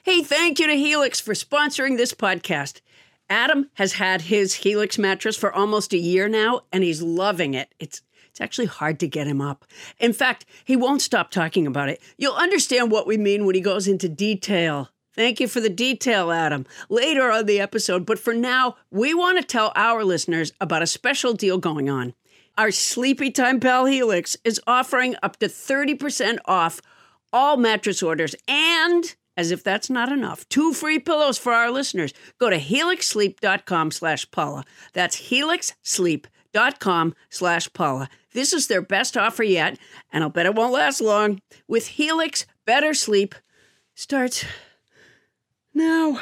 Hey, thank you to Helix for sponsoring this podcast. Adam has had his Helix mattress for almost a year now, and he's loving it. It's actually hard to get him up. In fact, he won't stop talking about it. You'll understand what we mean when he goes into detail. Thank you for the detail, Adam, later on the episode. But for now, we want to tell our listeners about a special deal going on. Our Sleepy Time pal Helix is offering up to 30% off all mattress orders, and as if that's not enough, 2 free pillows for our listeners. Go to helixsleep.com/Paula. That's helixsleep.com/Paula. This is their best offer yet, and I'll bet it won't last long. With Helix, better sleep starts now.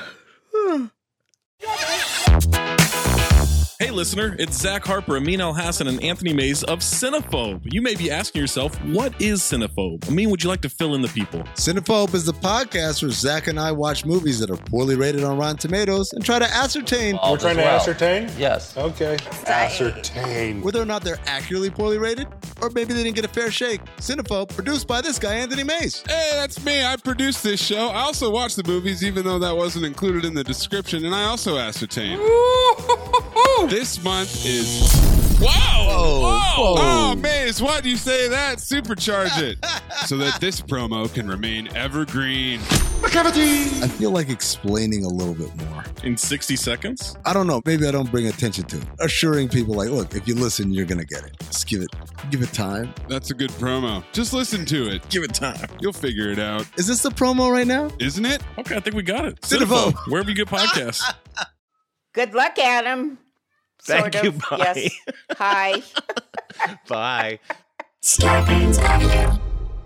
Hey listener, it's Zach Harper, Amin Elhassan, and Anthony Mays of Cinephobe. You may be asking yourself, what is Cinephobe? Amin, would you like to fill in the people? Cinephobe is the podcast where Zach and I watch movies that are poorly rated on Rotten Tomatoes and try to ascertain... We're trying to ascertain? Yes. Okay. Ascertain. whether or not they're accurately poorly rated, or maybe they didn't get a fair shake. Cinephobe, produced by this guy, Anthony Mays. Hey, that's me. I produced this show. I also watch the movies, even though that wasn't included in the description, and I also ascertain. This month is... Whoa! Whoa. Oh, Maze, why do you say that? Supercharge it so that this promo can remain evergreen. I feel like explaining a little bit more. In 60 seconds? I don't know. Maybe I don't bring attention to it. Assuring people like, look, if you listen, you're going to get it. Just give it time. That's a good promo. Just listen to it. Give it time. You'll figure it out. Is this the promo right now? Isn't it? Okay, I think we got it. Cinephobe. Wherever you get podcasts. Good luck, Adam. Thank you. Bye. Yes. Hi. Bye. Scarpins Avenue.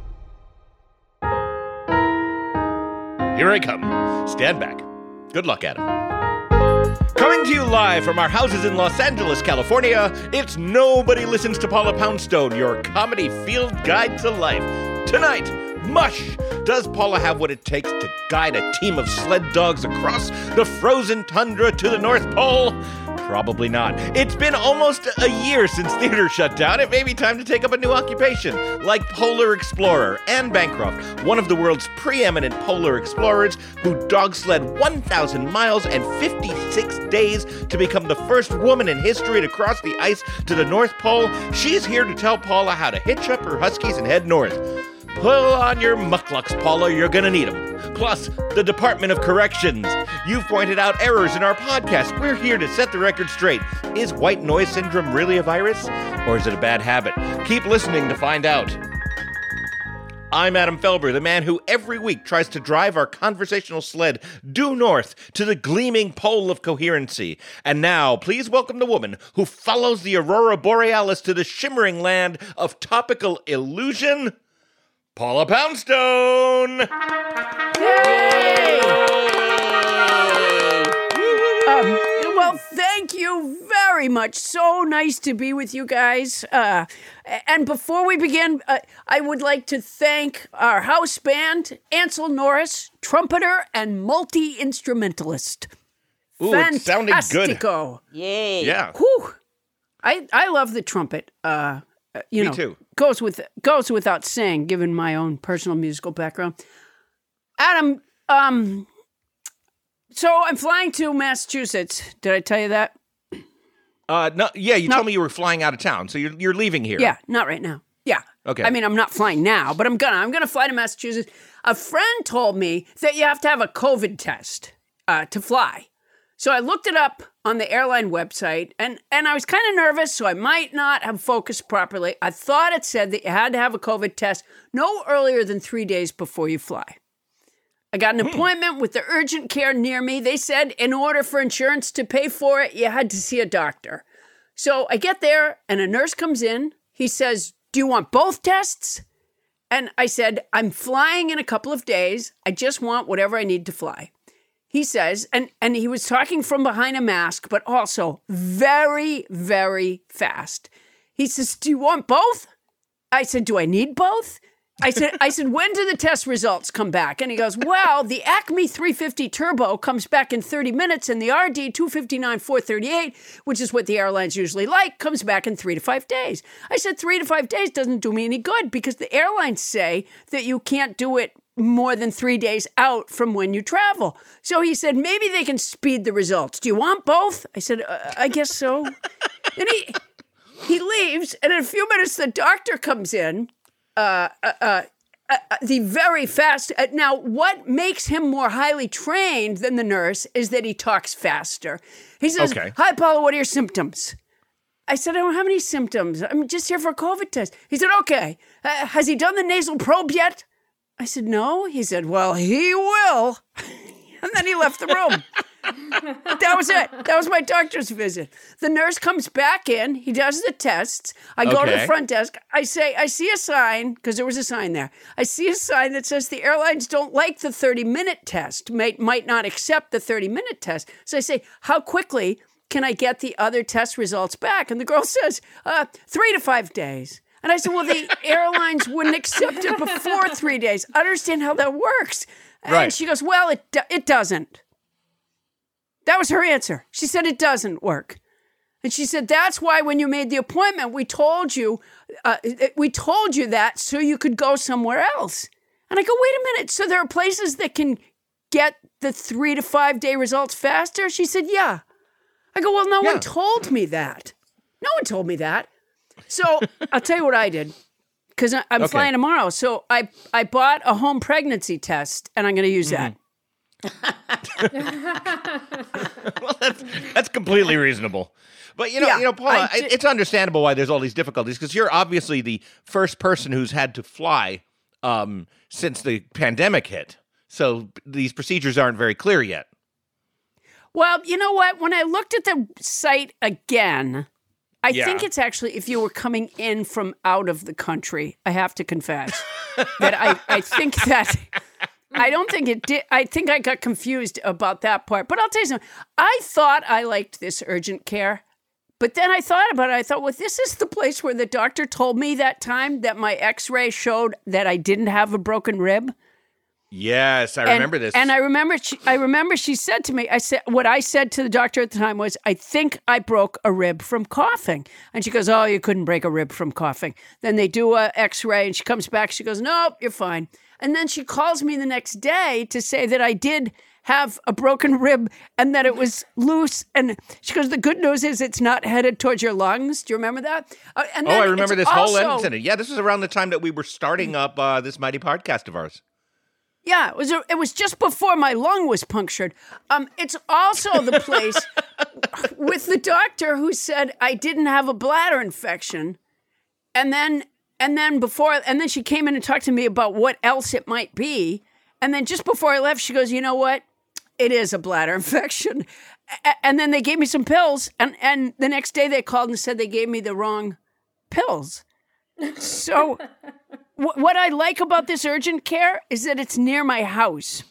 Here I come. Stand back. Good luck, Adam. Coming to you live from our houses in Los Angeles, California, it's Nobody Listens to Paula Poundstone, your comedy field guide to life. Tonight, Mush! Does Paula have what it takes to guide a team of sled dogs across the frozen tundra to the North Pole? Probably not. It's been almost a year since theater shut down. It may be time to take up a new occupation, like Polar Explorer. Anne Bancroft, one of the world's preeminent polar explorers, who dog sled 1,000 miles and 56 days to become the first woman in history to cross the ice to the North Pole. She's here to tell Paula how to hitch up her huskies and head north. Pull on your mucklucks, Paula, you're gonna need them. Plus, the Department of Corrections. You've pointed out errors in our podcast. We're here to set the record straight. Is white noise syndrome really a virus? Or is it a bad habit? Keep listening to find out. I'm Adam Felber, the man who every week tries to drive our conversational sled due north to the gleaming pole of coherency. And now, please welcome the woman who follows the Aurora Borealis to the shimmering land of topical illusion, Paula Poundstone! Well, thank you very much. So nice to be with you guys. And before we begin, I would like to thank our house band, Ansel Norris, trumpeter and multi-instrumentalist. Ooh, it sounded good. Fantastico. Yay. Yeah. Whew. I love the trumpet. Me too. Goes without saying, given my own personal musical background. Adam, so I'm flying to Massachusetts. Did I tell you that? No. Yeah, you told me you were flying out of town, so you're leaving here. Yeah, not right now. Yeah. Okay. I mean, I'm not flying now, but I'm gonna fly to Massachusetts. A friend told me that you have to have a COVID test to fly. So I looked it up on the airline website, and I was kind of nervous, so I might not have focused properly. I thought it said that you had to have a COVID test no earlier than 3 days before you fly. I got an appointment with the urgent care near me. They said in order for insurance to pay for it, you had to see a doctor. So I get there, and a nurse comes in. He says, "Do you want both tests?" And I said, "I'm flying in a couple of days. I just want whatever I need to fly." He says, and he was talking from behind a mask, but also very, very fast. He says, "Do you want both?" I said, "Do I need both?" I said, "When do the test results come back?" And he goes, "Well, the Acme 350 Turbo comes back in 30 minutes, and the RD 259 438, which is what the airlines usually like, comes back in 3 to 5 days." I said, 3 to 5 days doesn't do me any good because the airlines say that you can't do it more than 3 days out from when you travel. So he said, maybe they can speed the results. Do you want both? I said, I guess so. And he leaves, and in a few minutes, the doctor comes in, the very fast. Now, what makes him more highly trained than the nurse is that he talks faster. He says, Hi, Paula, what are your symptoms? I said, I don't have any symptoms. I'm just here for a COVID test. He said, okay. Has he done the nasal probe yet? I said, no. He said, well, he will. And then he left the room. That was it. That was my doctor's visit. The nurse comes back in. He does the tests. I go to the front desk. I say, I see a sign, because there was a sign there. I see a sign that says the airlines don't like the 30-minute test, might not accept the 30-minute test. So I say, how quickly can I get the other test results back? And the girl says, 3 to 5 days. And I said, well, the airlines wouldn't accept it before 3 days. I understand how that works. And she goes, well, it doesn't. That was her answer. She said it doesn't work. And she said, that's why when you made the appointment, we told you that so you could go somewhere else. And I go, wait a minute. So there are places that can get the 3 to 5 day results faster? She said, yeah. I go, well, no one told me that. No one told me that. So I'll tell you what I did, because I'm flying tomorrow. So I bought a home pregnancy test, and I'm going to use that. Well, that's completely reasonable. But, you know, Paula, it's understandable why there's all these difficulties, because you're obviously the first person who's had to fly since the pandemic hit. So these procedures aren't very clear yet. Well, you know what? When I looked at the site again, I think it's actually if you were coming in from out of the country, I have to confess that I think that I don't think it did. I think I got confused about that part. But I'll tell you something. I thought I liked this urgent care, but then I thought about it. I thought, well, this is the place where the doctor told me that time that my x-ray showed that I didn't have a broken rib. Yes, I remember this. And I remember she said to me, what I said to the doctor at the time was, I think I broke a rib from coughing. And she goes, oh, you couldn't break a rib from coughing. Then they do a x-ray and she comes back. She goes, nope, you're fine. And then she calls me the next day to say that I did have a broken rib and that it was loose. And she goes, the good news is it's not headed towards your lungs. Do you remember that? I remember this whole incident. Yeah, this was around the time that we were starting up this mighty podcast of ours. Yeah, it was just before my lung was punctured. It's also the place with the doctor who said I didn't have a bladder infection, and then she came in and talked to me about what else it might be, and then just before I left, she goes, you know what? It is a bladder infection, and then they gave me some pills, and the next day they called and said they gave me the wrong pills. So. What I like about this urgent care is that it's near my house.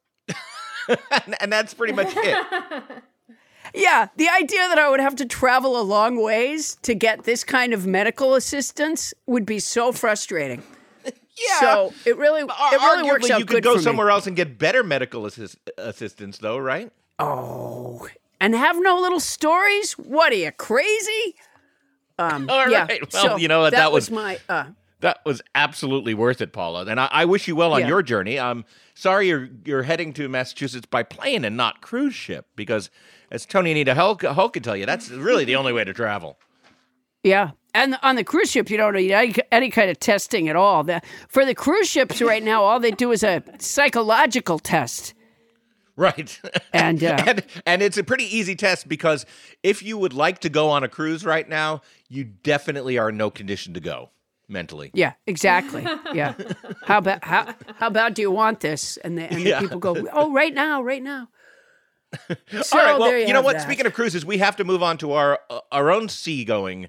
And that's pretty much it. Yeah, the idea that I would have to travel a long ways to get this kind of medical assistance would be so frustrating. Yeah. So it really works out good for me. You could go somewhere else and get better medical assistance, though, right? Oh, and have no little stories? What are you, crazy? All right. Well, so that was my... That was absolutely worth it, Paula. And I wish you well on your journey. I'm sorry you're heading to Massachusetts by plane and not cruise ship, because as Tony Anita Hull can tell you, that's really the only way to travel. Yeah. And on the cruise ship, you don't need any kind of testing at all. For the cruise ships right now, all they do is a psychological test. Right. And it's a pretty easy test, because if you would like to go on a cruise right now, you definitely are in no condition to go. Mentally. Yeah, exactly. Yeah. How bad do you want this? And the people go, oh, right now. So, all right, well, you know what? That. Speaking of cruises, we have to move on to our own seafaring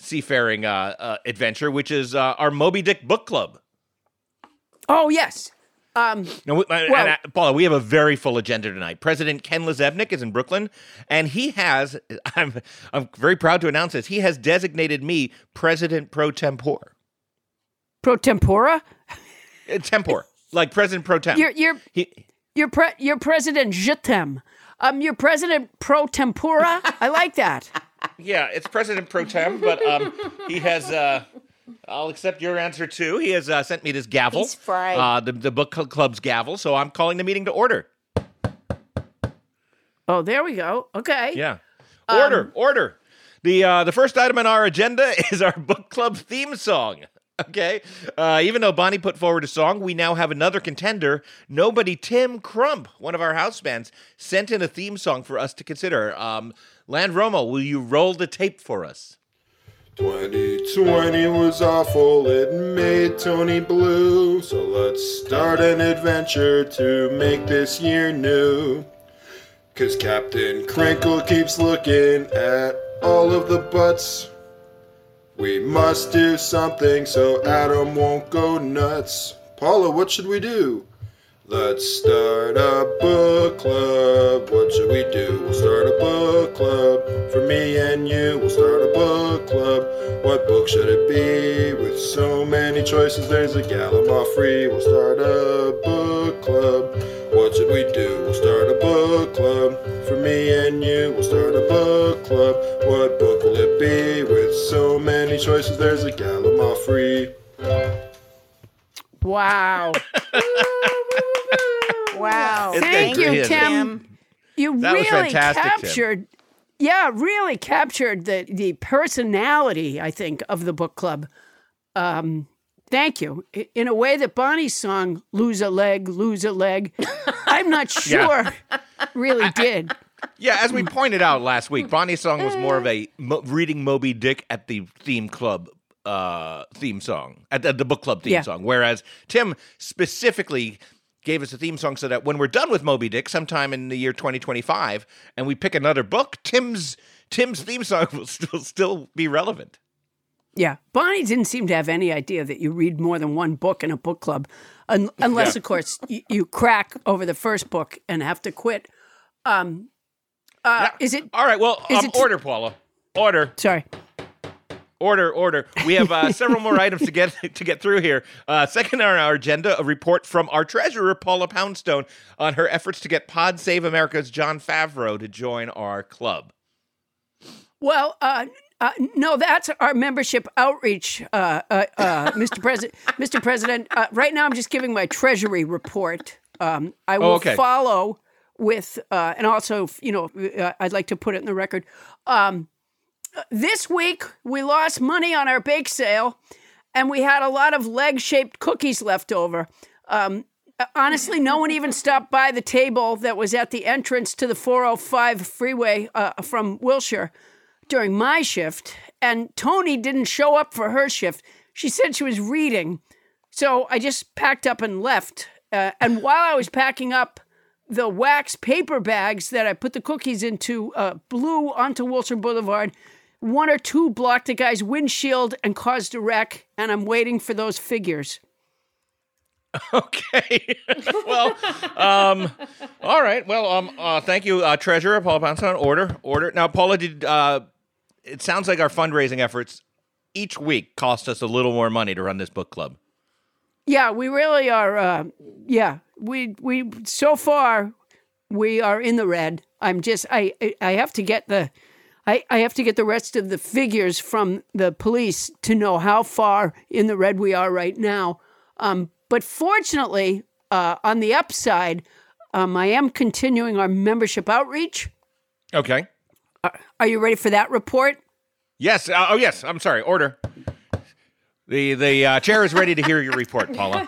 adventure, which is our Moby Dick book club. Oh, yes. Paula, we have a very full agenda tonight. President Ken Lezebnik is in Brooklyn, and he has, I'm very proud to announce this, he has designated me President Pro Tempore. Pro Tempora? Tempore, like President Pro Temp. You're President Je t'aime. You're President Pro Tempora. I like that. Yeah, it's President Pro Tem, but he has I'll accept your answer, too. He has sent me this gavel. He's fried. The book club's gavel, so I'm calling the meeting to order. Oh, there we go. Okay. Yeah. Order. The first item on our agenda is our book club theme song. Okay? Even though Bonnie put forward a song, we now have another contender. Nobody Tim Crump, one of our house bands, sent in a theme song for us to consider. Land Romo, will you roll the tape for us? 2020 was awful, it made Tony blue. So let's start an adventure to make this year new. 'Cause Captain Crinkle keeps looking at all of the butts. We must do something so Adam won't go nuts. Paula, what should we do? Let's start a book club. What should we do? We'll start a book club. For me and you, we'll start a book club. What book should it be? With so many choices, there's a Gallimard free. We'll start a book club. What should we do? We'll start a book club. For me and you, we'll start a book club. What book will it be? With so many choices, there's a Gallimard free. Wow. Wow. Thank you, Tim. You That was really fantastic, Tim. captured, really captured the personality, I think, of the book club. Thank you. In a way that Bonnie's song, Lose a Leg, I'm not sure really did. Yeah, as we pointed out last week, Bonnie's song was more of a reading Moby Dick at the theme club theme song, at the book club theme song, whereas Tim specifically gave us a theme song so that when we're done with Moby Dick sometime in the year 2025 and we pick another book, Tim's theme song will still be relevant. Yeah. Bonnie didn't seem to have any idea that you read more than one book in a book club, unless, of course, you crack over the first book and have to quit. Is it... All right, well, order, Paula. Order. Sorry. Order. We have several more items to get through here. Second on our agenda, a report from our treasurer, Paula Poundstone, on her efforts to get Pod Save America's Jon Favreau to join our club. Well, no, that's our membership outreach, Mr. President. Mr. President, right now I'm just giving my treasury report. I will follow with, and also, I'd like to put it in the record. This week, we lost money on our bake sale, and we had a lot of leg-shaped cookies left over. Honestly, no one even stopped by the table that was at the entrance to the 405 freeway from Wilshire during my shift, and Tony didn't show up for her shift. She said she was reading, so I just packed up and left. And while I was packing up, the wax paper bags that I put the cookies into blew onto Wilshire Boulevard. One or two blocked a guy's windshield and caused a wreck, and I'm waiting for those figures. Okay. Well, all right. Well, thank you, Treasurer Paula Poundstone. Order. Now, Paula, it sounds like our fundraising efforts each week cost us a little more money to run this book club. Yeah, we really are. We so far we are in the red. I have to get the rest of the figures from the police to know how far in the red we are right now. But fortunately, on the upside, I am continuing our membership outreach. Okay. Are you ready for that report? Yes. Yes. I'm sorry. Order. The chair is ready to hear your report, Paula.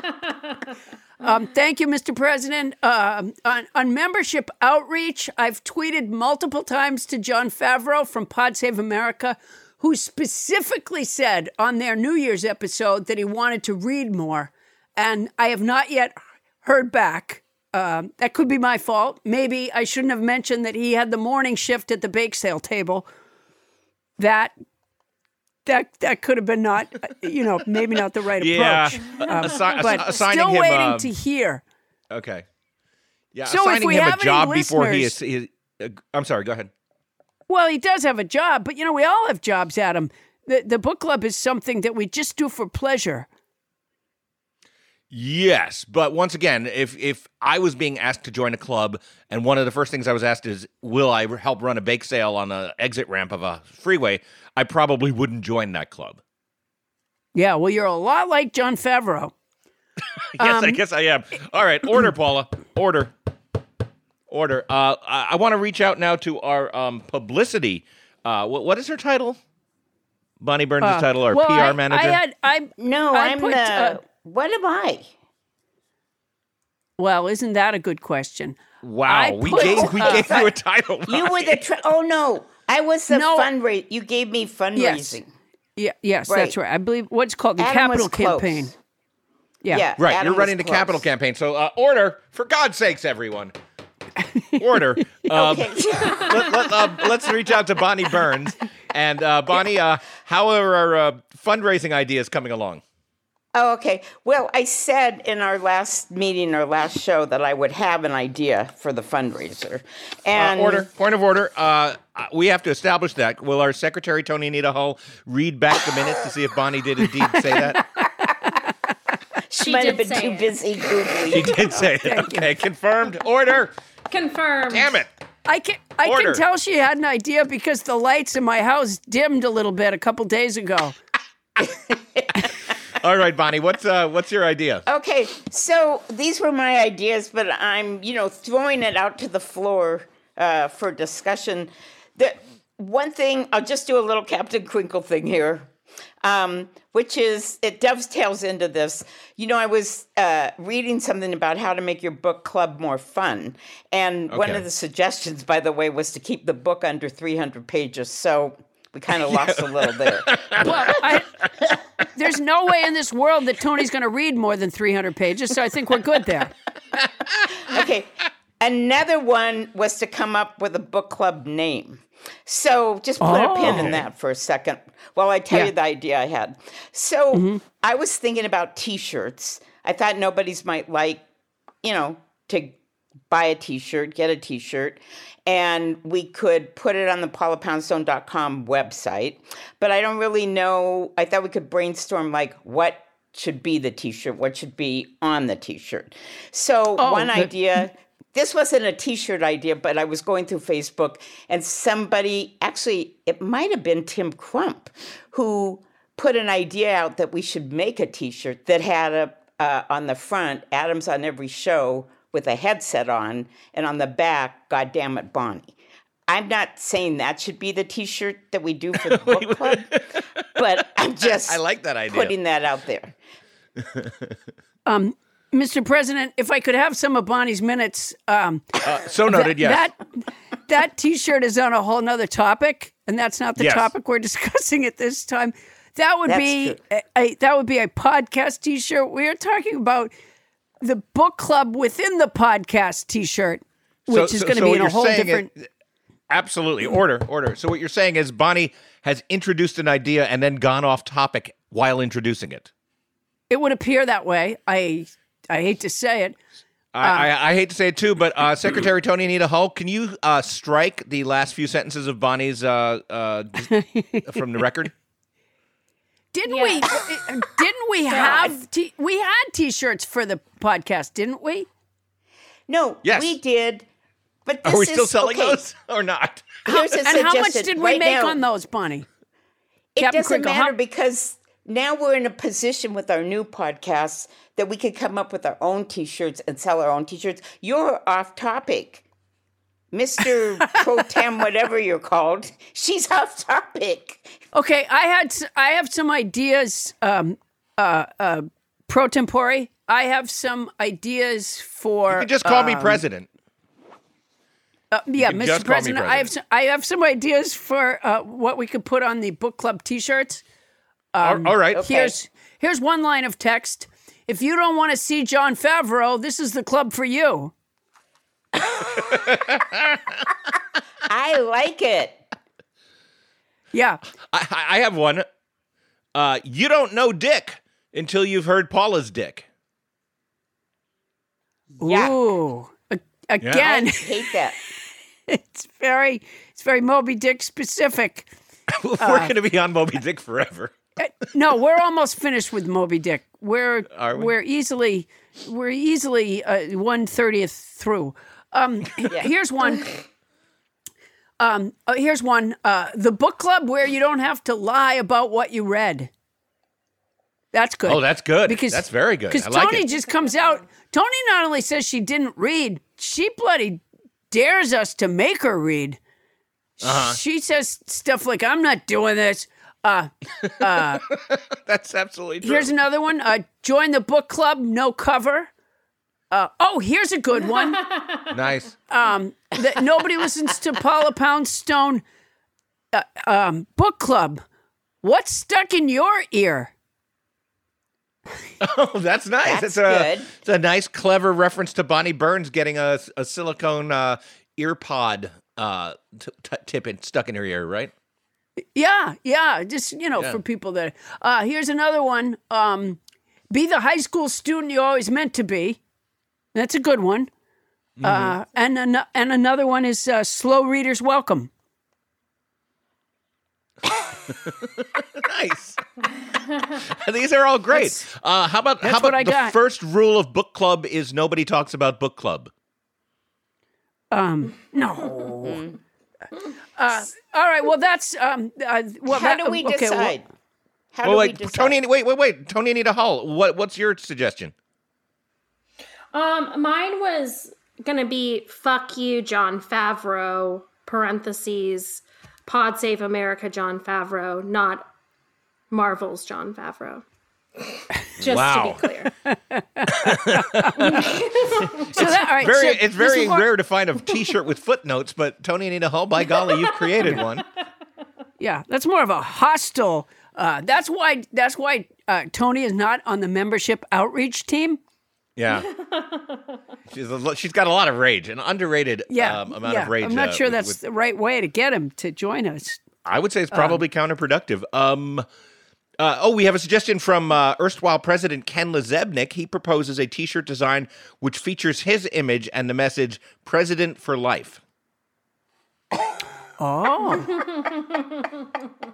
Thank you, Mr. President. On membership outreach, I've tweeted multiple times to Jon Favreau from Pod Save America, who specifically said on their New Year's episode that he wanted to read more. And I have not yet heard back. That could be my fault. Maybe I shouldn't have mentioned that he had the morning shift at the bake sale table. That could have been not, maybe not the right approach. But still him, waiting to hear. Okay. Yeah, so assigning if we him have a job any before he listeners, is. I'm sorry, go ahead. Well, he does have a job, but, we all have jobs, Adam. The book club is something that we just do for pleasure. Yes, but once again, if I was being asked to join a club, and one of the first things I was asked is, will I help run a bake sale on the exit ramp of a freeway, I probably wouldn't join that club. Yeah, well, you're a lot like Jon Favreau. Yes, I guess I am. All right, order, Paula. Order. I want to reach out now to our publicity. What is her title? Bonnie Burns' title, our PR manager? What am I? Well, isn't that a good question? Wow, we gave you a title. You were the... oh, no. I was the fundraiser. You gave me fundraising. Yes, that's right. I believe what's called the Capital Campaign. Yeah. Right, Adam you're running the Capital Campaign. So order, for God's sakes, everyone. Order. Let's reach out to Bonnie Burns. And Bonnie, how are our fundraising ideas coming along? Oh, okay. Well, I said in our last meeting, our last show, that I would have an idea for the fundraiser. And Point of order. We have to establish that. Will our secretary, Tony Anita Hull, read back the minutes to see if Bonnie did indeed say that? She might have been too busy Googling. She did say it. Okay, confirmed. Order. Confirmed. Damn it. I can tell she had an idea because the lights in my house dimmed a little bit a couple days ago. All right, Bonnie, what's your idea? Okay, so these were my ideas, but I'm, throwing it out to the floor for discussion. The one thing, I'll just do a little Captain Crinkle thing here, which is, it dovetails into this. I was reading something about how to make your book club more fun. And one of the suggestions, by the way, was to keep the book under 300 pages. So we kind of lost a little there. Well, there's no way in this world that Tony's going to read more than 300 pages, so I think we're good there. Okay. Another one was to come up with a book club name. So just put a pin in that for a second while I tell you the idea I had. So I was thinking about T-shirts. I thought nobody's might like, to buy a T-shirt, get a T-shirt, and we could put it on the paulapoundstone.com website. But I don't really know. I thought we could brainstorm like what should be the T-shirt, what should be on the T-shirt. So one idea... This wasn't a T-shirt idea, but I was going through Facebook, and somebody, actually, it might have been Tim Crump, who put an idea out that we should make a T-shirt that had on the front, Adam's on every show with a headset on, and on the back, God damn it, Bonnie. I'm not saying that should be the T-shirt that we do for the book club, but I'm just I like that idea. Putting that out there. Mr. President, if I could have some of Bonnie's minutes. So noted, yes. That T-shirt is on a whole nother topic, and that's not the topic we're discussing at this time. That would be a podcast T-shirt. We are talking about the book club within the podcast T-shirt, which is going to be in a whole different... Absolutely. Order. So what you're saying is Bonnie has introduced an idea and then gone off topic while introducing it. It would appear that way. I hate to say it. I hate to say it too, but Secretary Tony Anita Hull, can you strike the last few sentences of Bonnie's from the record? Didn't we have we had T-shirts for the podcast, didn't we? No, we did. But this are we still selling those or not? Here's a how much did we make on those, Bonnie? It doesn't matter because now we're in a position with our new podcasts that we could come up with our own T-shirts and sell our own T-shirts. You're off topic. Mr. Pro Tem, whatever you're called, she's off topic. Okay, I have some ideas, pro tempore. I have some ideas for... You can just call me president. Mr. President, I have some ideas for what we could put on the book club T-shirts. All right. Okay. Here's one line of text. If you don't want to see Jon Favreau, this is the club for you. I like it. Yeah. I have one. You don't know Dick until you've heard Paula's Dick. Yeah. Ooh. Again. I hate that. It's very Moby Dick specific. We're going to be on Moby Dick forever. No, we're almost finished with Moby Dick. We're easily 1/30 through. Here's one. The book club where you don't have to lie about what you read. That's good. Oh, that's good. Because that's very good. Because I like Tony it. just comes out. Tony not only says she didn't read, she bloody dares us to make her read. She says stuff like, "I'm not doing this." That's absolutely true. Here's another one. Join the book club, no cover. Here's a good one. Nice. That nobody listens to Paula Poundstone book club. What's stuck in your ear? Oh, that's nice. That's good. good. It's a nice, clever reference to Bonnie Burns getting a silicone ear pod tip stuck in her ear, right? Yeah. Just, for people that... here's another one. Be the high school student you always meant to be. That's a good one. And another one is slow readers welcome. Nice. These are all great. How about the first rule of book club is nobody talks about book club? No. All right. Well, that's how do we decide? How do we decide? Tony, wait. Tony Anita Hall, what's your suggestion? Mine was gonna be "Fuck you, Jon Favreau." Parentheses. Pod Save America, Jon Favreau, not Marvel's Jon Favreau. Just to be clear. It's very rare to find a T-shirt with footnotes, but Tony Anita Hall, by golly, you've created one. Yeah, that's more of a hostile. That's why Tony is not on the membership outreach team. Yeah, she's got a lot of rage, an underrated amount of rage. I'm not sure that's the right way to get him to join us. I would say it's probably counterproductive. We have a suggestion from erstwhile President Ken Lezebnik. He proposes a T-shirt design which features his image and the message "President for Life." Oh.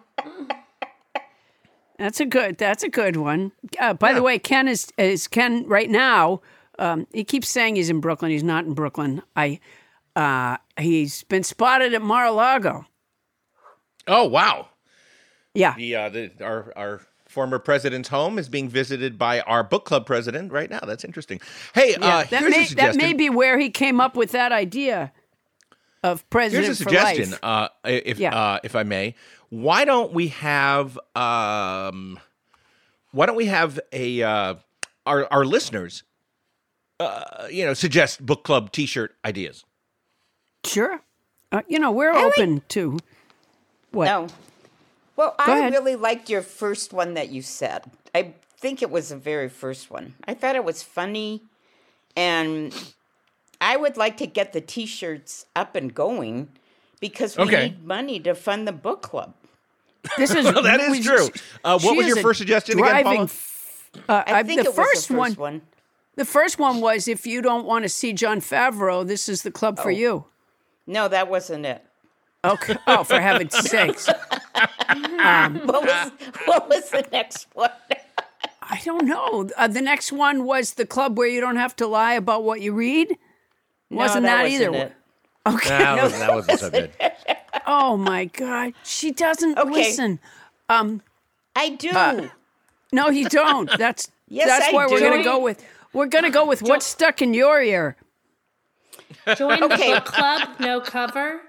That's a good one. By the way, Ken is Ken right now. He keeps saying he's in Brooklyn. He's not in Brooklyn. He's been spotted at Mar-a-Lago. Oh, wow. Yeah. Our former president's home is being visited by our book club president right now. That's interesting. Hey, here's a suggestion. That may be where he came up with that idea of president Here's a for suggestion, life. If I may. Why don't we have our listeners suggest book club T-shirt ideas? Sure. We're open to what? No. Well, Go I ahead. really liked your first one that you said. I think it was the very first one. I thought it was funny, and I would like to get the T-shirts up and going because we need money to fund the book club. This is that is true. What was your first suggestion again, Paula? I think it was the first one. The first one was, if you don't want to see Jon Favreau, this is the club for you. No, that wasn't it. Okay. Oh, for heaven's sakes. What was the next one? I don't know. The next one was the club where you don't have to lie about what you read. Wasn't that either? It. Okay. That wasn't so good. Oh my God, she doesn't listen. I do. No, you don't. That's why I we're do. gonna go with what's stuck in your ear. Join the book club, no cover.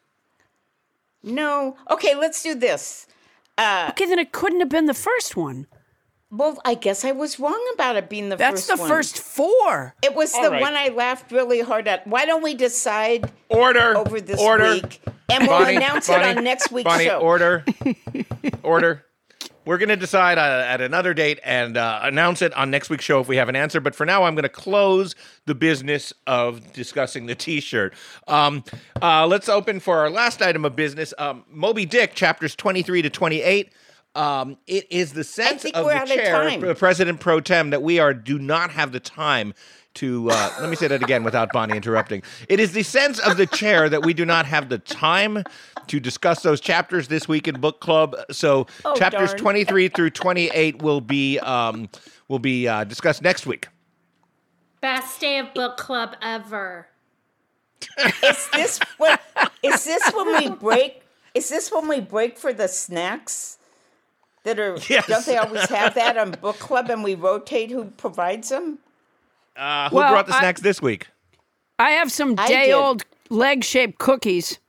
No. Okay, let's do this. Okay, then it couldn't have been the first one. Well, I guess I was wrong about it being That's first the one. first four. It was the one I laughed really hard at. Why don't we decide over this week? And we'll announce it on next week's show. Order. We're going to decide at another date and announce it on next week's show if we have an answer. But for now, I'm going to close the business of discussing the T-shirt. Let's open for our last item of business. Moby Dick, chapters 23 to 28. It is the sense of the chair, President Pro Tem, that we do not have the time to, let me say that again without Bonnie interrupting. It is the sense of the chair that we do not have the time to discuss those chapters this week in book club. So chapters 23 through 28 will be discussed next week. Best day of book club ever. Is this when we break? Is this when we break for the snacks? that are, Yes. don't they always have that on book club and we rotate who provides them? Who brought the snacks this week? I have some day-old leg-shaped cookies.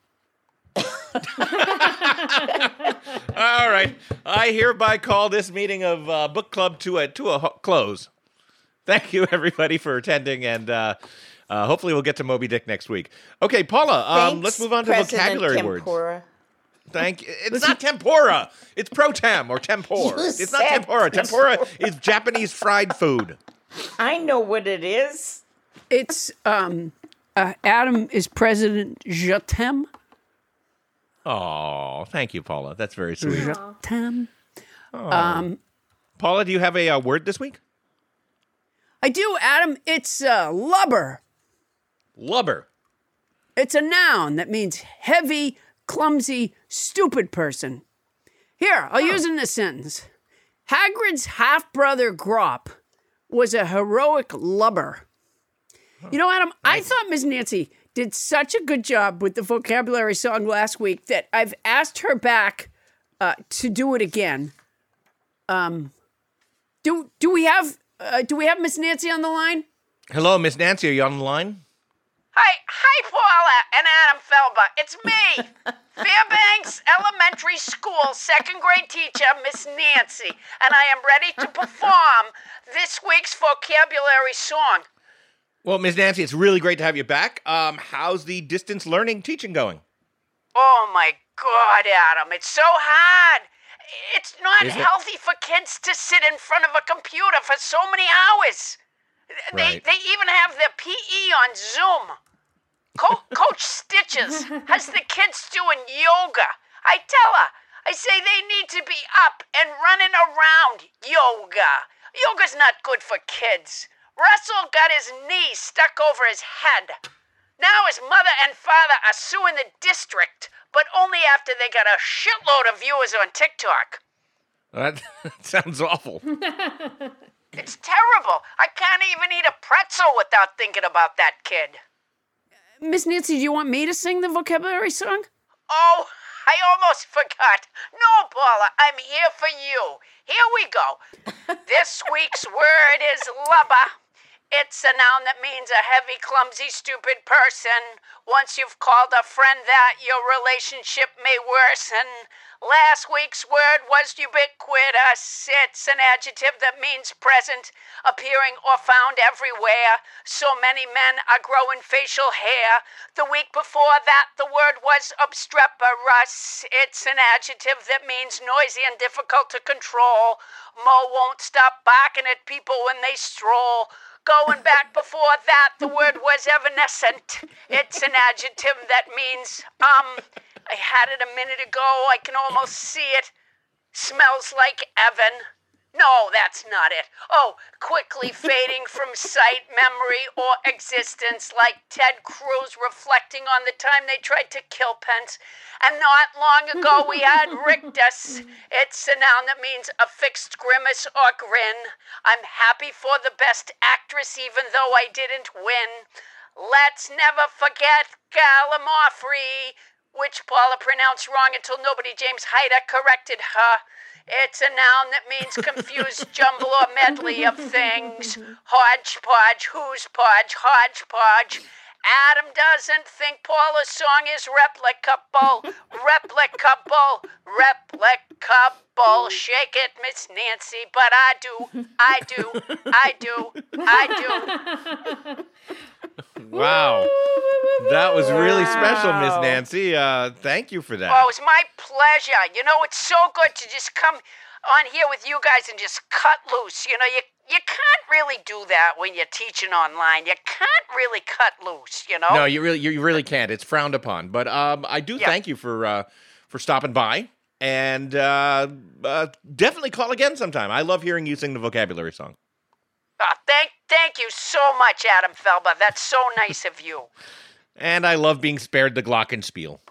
All right. I hereby call this meeting of book club to a close. Thank you, everybody, for attending, and hopefully we'll get to Moby Dick next week. Okay, Paula, let's move on to President vocabulary Tempura. words. Thank you. It's not tempura. It's protem or tempura. It's not tempura. Tempura is Japanese fried food. I know what it is. It's Adam is President Je t'aime. Oh, thank you, Paula. That's very sweet. Je t'aime. Paula, do you have a word this week? I do, Adam. It's lubber. Lubber. It's a noun that means heavy, clumsy, stupid person. Here, I'll use it in a sentence. Hagrid's half-brother Grop was a heroic lubber. You know, Adam, I thought Miss Nancy did such a good job with the vocabulary song last week that I've asked her back to do it again. Do we have Miss Nancy on the line? Hello, Miss Nancy. Are you on the line? Hi, Paula and Adam Felber. It's me, Fairbanks Elementary School second grade teacher, Miss Nancy, and I am ready to perform this week's vocabulary song. Well, Miss Nancy, it's really great to have you back. How's the distance learning teaching going? Oh my God, Adam, it's so hard. It's not healthy for kids to sit in front of a computer for so many hours. Right. They even have their PE on Zoom. Coach Stitches has the kids doing yoga. I tell her, I say they need to be up and running around yoga. Yoga's not good for kids. Russell got his knee stuck over his head. Now his mother and father are suing the district, but only after they got a shitload of viewers on TikTok. That sounds awful. It's terrible. I can't even eat a pretzel without thinking about that kid. Miss Nancy, do you want me to sing the vocabulary song? Oh, I almost forgot. No, Paula, I'm here for you. Here we go. This week's word is lubber. It's a noun that means a heavy, clumsy, stupid person. Once you've called a friend that, your relationship may worsen. Last week's word was ubiquitous. It's an adjective that means present, appearing or found everywhere. So many men are growing facial hair. The week before that, the word was obstreperous. It's an adjective that means noisy and difficult to control. Mo won't stop barking at people when they stroll. Going back before that, the word was evanescent. It's an adjective that means, I had it a minute ago, I can almost see it. Smells like Evan. No, that's not it. Oh, quickly fading from sight, memory, or existence, like Ted Cruz reflecting on the time they tried to kill Pence. And not long ago we had rictus. It's a noun that means a fixed grimace or grin. I'm happy for the best actress even though I didn't win. Let's never forget Gallimaufry, which Paula pronounced wrong until nobody James Hyder corrected her. It's a noun that means confused jumble or medley of things. Hodgepodge, who's podge, hodgepodge. Adam doesn't think Paula's song is replicable. Replicable, replicable. Shake it, Miss Nancy, but I do. Wow. That was really special, Miss Nancy. Thank you for that. Oh, it's my pleasure. You know, it's so good to just come on here with you guys and just cut loose. You know, you can't really do that when you're teaching online. You can't really cut loose, you know? No, you really can't. It's frowned upon. But I do thank you for stopping by. And definitely call again sometime. I love hearing you sing the vocabulary song. Thank you so much, Adam Felber. That's so nice of you. And I love being spared the Glockenspiel.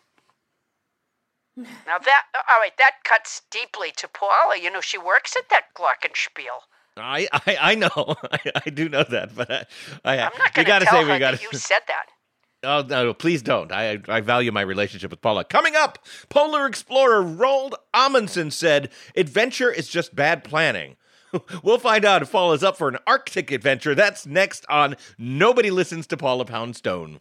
Now that cuts deeply to Paula. You know, she works at that Glockenspiel. I know. I do know that, but I'm not going to tell her that you said that. Oh, no, please don't. I value my relationship with Paula. Coming up, Polar Explorer Roald Amundsen said, adventure is just bad planning. We'll find out if Paula's up for an Arctic adventure. That's next on Nobody Listens to Paula Poundstone.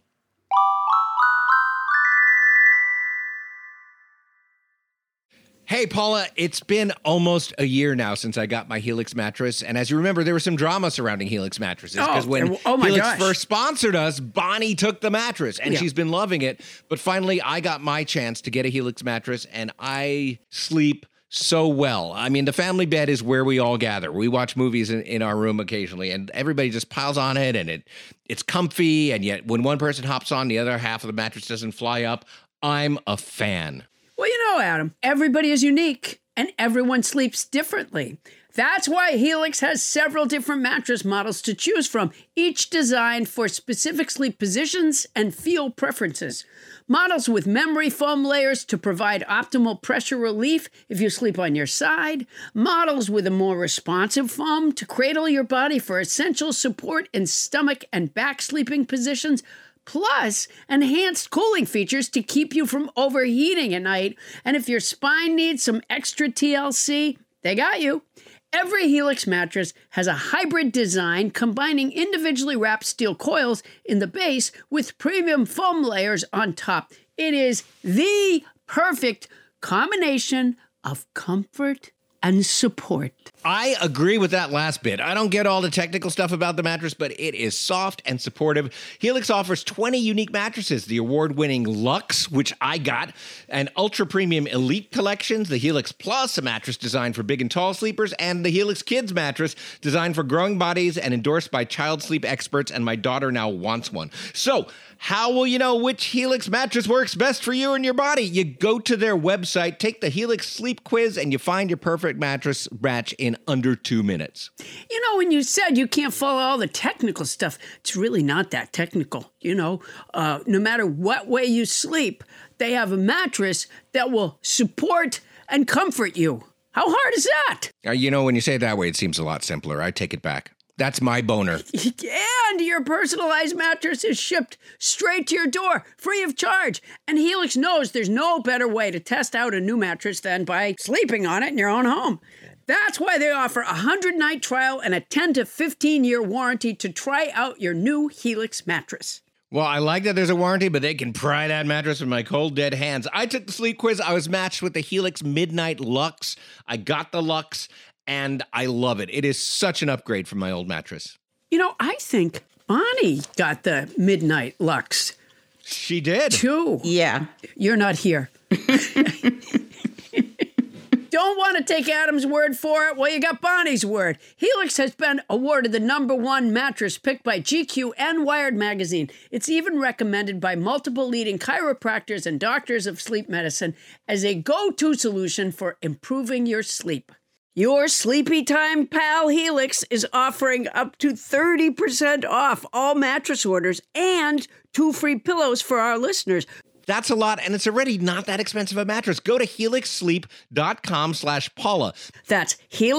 Hey, Paula, it's been almost a year now since I got my Helix mattress. And as you remember, there was some drama surrounding Helix mattresses. Because when Helix first sponsored us, Bonnie took the mattress. And she's been loving it. But finally, I got my chance to get a Helix mattress. And I sleep so well. I mean, the family bed is where we all gather. We watch movies in our room occasionally. And everybody just piles on it. And it's comfy. And yet, when one person hops on, the other half of the mattress doesn't fly up. I'm a fan. Well, you know, Adam, everybody is unique and everyone sleeps differently. That's why Helix has several different mattress models to choose from, each designed for specific sleep positions and feel preferences. Models with memory foam layers to provide optimal pressure relief if you sleep on your side. Models with a more responsive foam to cradle your body for essential support in stomach and back sleeping positions. Plus, enhanced cooling features to keep you from overheating at night. And if your spine needs some extra TLC, they got you. Every Helix mattress has a hybrid design combining individually wrapped steel coils in the base with premium foam layers on top. It is the perfect combination of comfort and support. I agree with that last bit. I don't get all the technical stuff about the mattress, but it is soft and supportive. Helix offers 20 unique mattresses, the award-winning Luxe, which I got, and ultra-premium Elite collections, the Helix Plus, a mattress designed for big and tall sleepers, and the Helix Kids mattress, designed for growing bodies and endorsed by child sleep experts, and my daughter now wants one. So, how will you know which Helix mattress works best for you and your body? You go to their website, take the Helix sleep quiz, and you find your perfect mattress match in under 2 minutes. You know, when you said you can't follow all the technical stuff, it's really not that technical. You know, no matter what way you sleep, they have a mattress that will support and comfort you. How hard is that? You know, when you say it that way, it seems a lot simpler. I take it back. That's my boner. And your personalized mattress is shipped straight to your door, free of charge. And Helix knows there's no better way to test out a new mattress than by sleeping on it in your own home. That's why they offer a 100-night trial and a 10 to 15-year warranty to try out your new Helix mattress. Well, I like that there's a warranty, but they can pry that mattress with my cold, dead hands. I took the sleep quiz. I was matched with the Helix Midnight Luxe. I got the Luxe, and I love it. It is such an upgrade from my old mattress. You know, I think Bonnie got the Midnight Luxe. She did. Too. Yeah. You're not here. Don't want to take Adam's word for it? Well, you got Bonnie's word. Helix has been awarded the #1 mattress picked by GQ and Wired magazine. It's even recommended by multiple leading chiropractors and doctors of sleep medicine as a go-to solution for improving your sleep. Your sleepy time pal Helix is offering up to 30% off all mattress orders and 2 free pillows for our listeners. That's a lot, and it's already not that expensive a mattress. Go to helixsleep.com/Paula. That's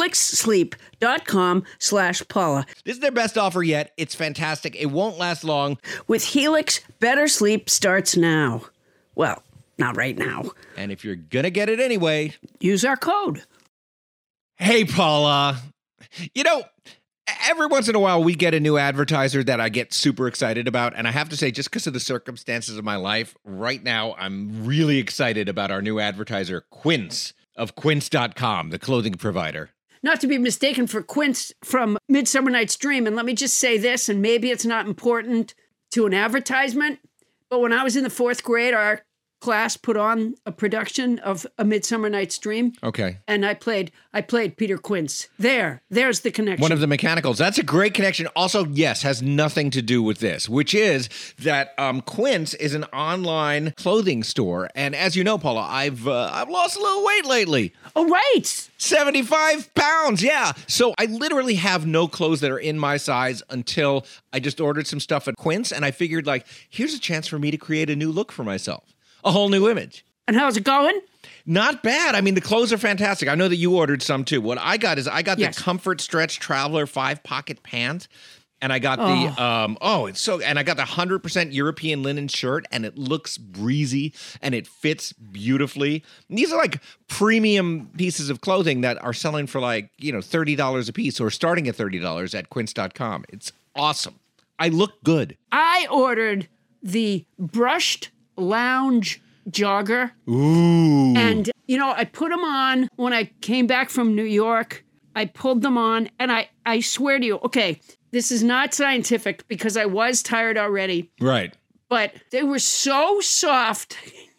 helixsleep.com/Paula. This is their best offer yet. It's fantastic. It won't last long. With Helix, better sleep starts now. Well, not right now. And if you're going to get it anyway, use our code. Hey, Paula. You know, every once in a while, we get a new advertiser that I get super excited about. And I have to say, just because of the circumstances of my life, right now, I'm really excited about our new advertiser, Quince, of Quince.com, the clothing provider. Not to be mistaken for Quince from Midsummer Night's Dream. And let me just say this, and maybe it's not important to an advertisement, but when I was in the 4th grade, our class put on a production of A Midsummer Night's Dream. Okay. And I played Peter Quince. There's the connection. One of the mechanicals. That's a great connection. Also, yes, has nothing to do with this, which is that Quince is an online clothing store. And as you know, Paula, I've lost a little weight lately. Oh, right. 75 pounds. Yeah. So I literally have no clothes that are in my size until I just ordered some stuff at Quince. And I figured, like, here's a chance for me to create a new look for myself. A whole new image. And how's it going? Not bad. I mean, the clothes are fantastic. I know that you ordered some too. What I got is the Comfort Stretch Traveler 5-pocket pants. And I got the and I got the 100% European linen shirt, and it looks breezy and it fits beautifully. And these are like premium pieces of clothing that are selling for like, $30 a piece or starting at $30 at quince.com. It's awesome. I look good. I ordered the brushed lounge jogger. Ooh. And, I put them on when I came back from New York. I pulled them on, and I swear to you, okay, this is not scientific because I was tired already. Right. But they were so soft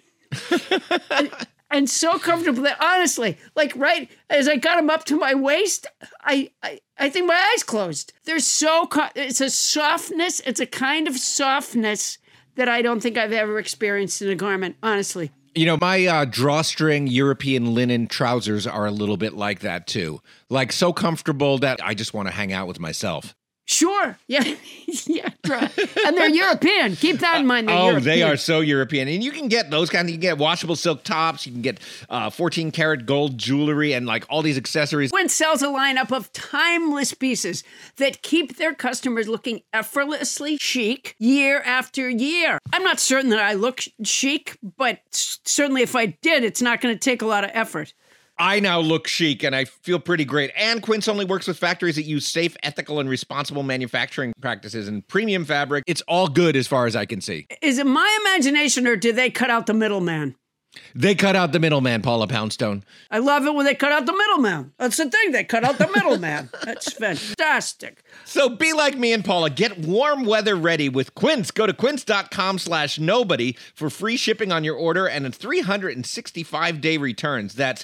and so comfortable that honestly, like right as I got them up to my waist, I think my eyes closed. They're it's a softness. It's a kind of softness that I don't think I've ever experienced in a garment, honestly. My drawstring European linen trousers are a little bit like that too. Like so comfortable that I just want to hang out with myself. Sure. Yeah. Yeah. And they're European. Keep that in mind. European. They are so European. And you can get those you can get washable silk tops. You can get 14 karat gold jewelry and like all these accessories. Quince sells a lineup of timeless pieces that keep their customers looking effortlessly chic year after year. I'm not certain that I look chic, but certainly if I did, it's not going to take a lot of effort. I now look chic and I feel pretty great. And Quince only works with factories that use safe, ethical, and responsible manufacturing practices and premium fabric. It's all good as far as I can see. Is it my imagination or did they cut out the middleman? They cut out the middleman, Paula Poundstone. I love it when they cut out the middleman. That's the thing. They cut out the middleman. That's fantastic. So be like me and Paula. Get warm weather ready with Quince. Go to quince.com/nobody for free shipping on your order and a 365-day returns. That's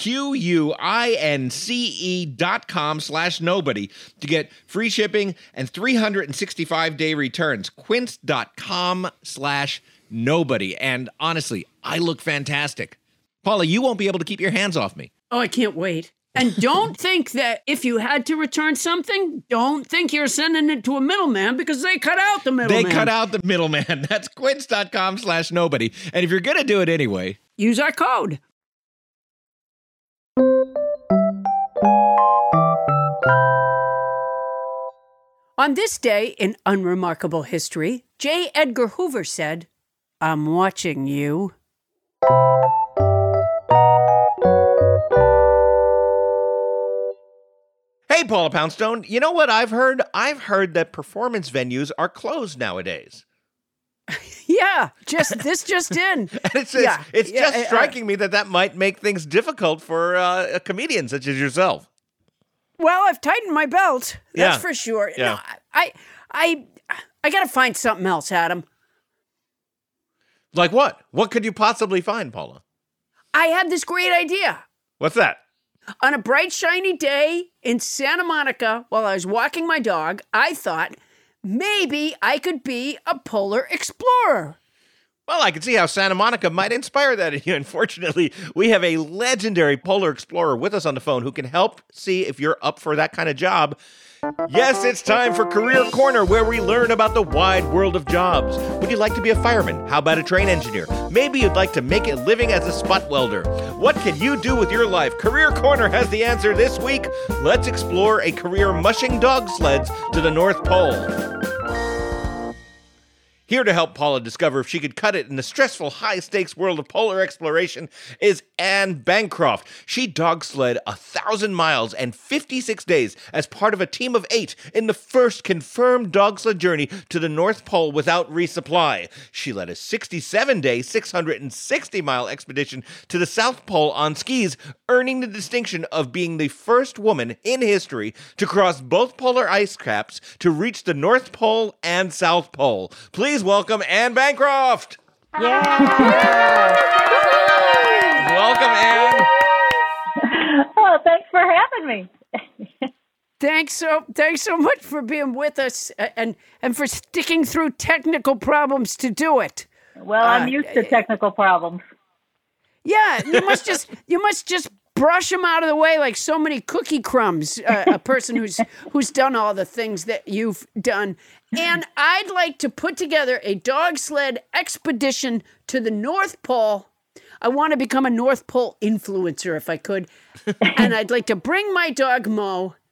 QUINCE.com/nobody to get free shipping and 365-day returns. Quince.com/nobody. And honestly, I look fantastic. Paula, you won't be able to keep your hands off me. Oh, I can't wait. And don't think that if you had to return something, don't think you're sending it to a middleman because they cut out the middleman. They cut out the middleman. That's quince.com/nobody. And if you're going to do it anyway, use our code. On this day in unremarkable history, J. Edgar Hoover said, "I'm watching you." Hey, Paula Poundstone, you know what I've heard? I've heard that performance venues are closed nowadays. Yeah, this just in. And it's just striking me that might make things difficult for a comedian such as yourself. Well, I've tightened my belt. That's for sure. Yeah. No, I got to find something else, Adam. Like what? What could you possibly find, Paula? I had this great idea. What's that? On a bright, shiny day in Santa Monica, while I was walking my dog, I thought maybe I could be a polar explorer. Well, I can see how Santa Monica might inspire that in you. Unfortunately, we have a legendary polar explorer with us on the phone who can help see if you're up for that kind of job. Yes, it's time for Career Corner, where we learn about the wide world of jobs. Would you like to be a fireman? How about a train engineer? Maybe you'd like to make a living as a spot welder. What can you do with your life? Career Corner has the answer this week. Let's explore a career mushing dog sleds to the North Pole. Here to help Paula discover if she could cut it in the stressful, high-stakes world of polar exploration is Anne Bancroft. She dog-sled 1,000 miles and 56 days as part of a team of 8 in the first confirmed dog-sled journey to the North Pole without resupply. She led a 67-day, 660-mile expedition to the South Pole on skis, earning the distinction of being the first woman in history to cross both polar ice caps to reach the North Pole and South Pole. Please welcome Anne Bancroft. Yeah. Welcome, Anne. Oh, thanks for having me. Thanks so much for being with us and for sticking through technical problems to do it. Well, I'm used to technical problems. Yeah, you must just brush them out of the way like so many cookie crumbs. A person who's done all the things that you've done. And I'd like to put together a dog sled expedition to the North Pole. I want to become a North Pole influencer if I could. And I'd like to bring my dog Mo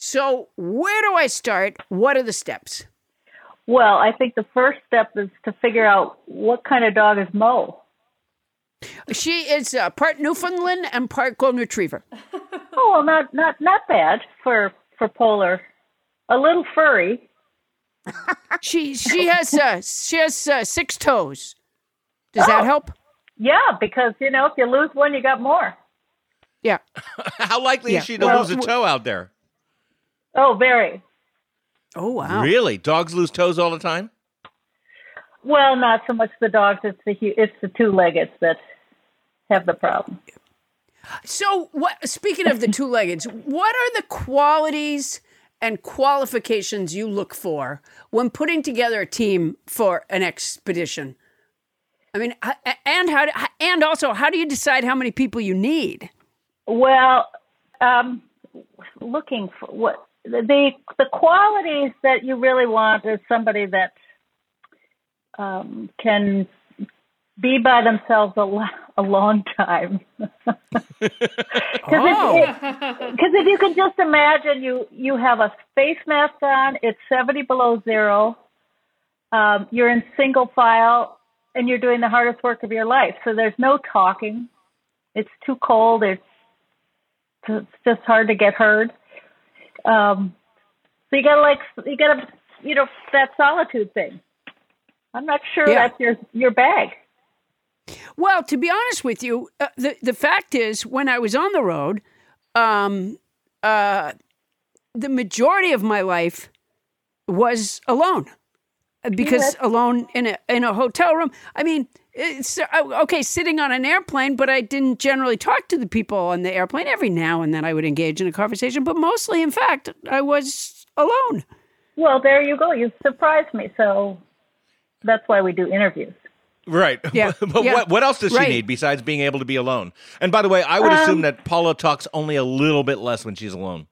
So where do I start? What are the steps? Well, I think the first step is to figure out what kind of dog is Mo. She is part Newfoundland and part Golden Retriever. Oh, well, not bad for Polar. A little furry. She has 6 toes. Does that help? Yeah, because if you lose one, you got more. Yeah. How likely is she to lose a toe out there? Oh, very. Oh, wow. Really? Dogs lose toes all the time? Well, not so much the dogs. It's the two-leggeds that have the problem. So, speaking of the two-leggeds, what are the qualities and qualifications you look for when putting together a team for an expedition? I mean, and also, how do you decide how many people you need? Well, looking for what the qualities that you really want is somebody that can be by themselves a long time. Because if you can just imagine, you have a face mask on, it's 70 below zero, you're in single file, and you're doing the hardest work of your life. So there's no talking. It's too cold. It's just hard to get heard. So you gotta that solitude thing. I'm not sure that's your bag. Well, to be honest with you, the fact is, when I was on the road, the majority of my life was alone, because alone in a hotel room. I mean, it's okay sitting on an airplane, but I didn't generally talk to the people on the airplane. Every now and then I would engage in a conversation, but mostly, in fact, I was alone. Well, there you go. You surprised me. So that's why we do interviews. Right. Yeah. But what else does she need besides being able to be alone? And by the way, I would assume that Paula talks only a little bit less when she's alone.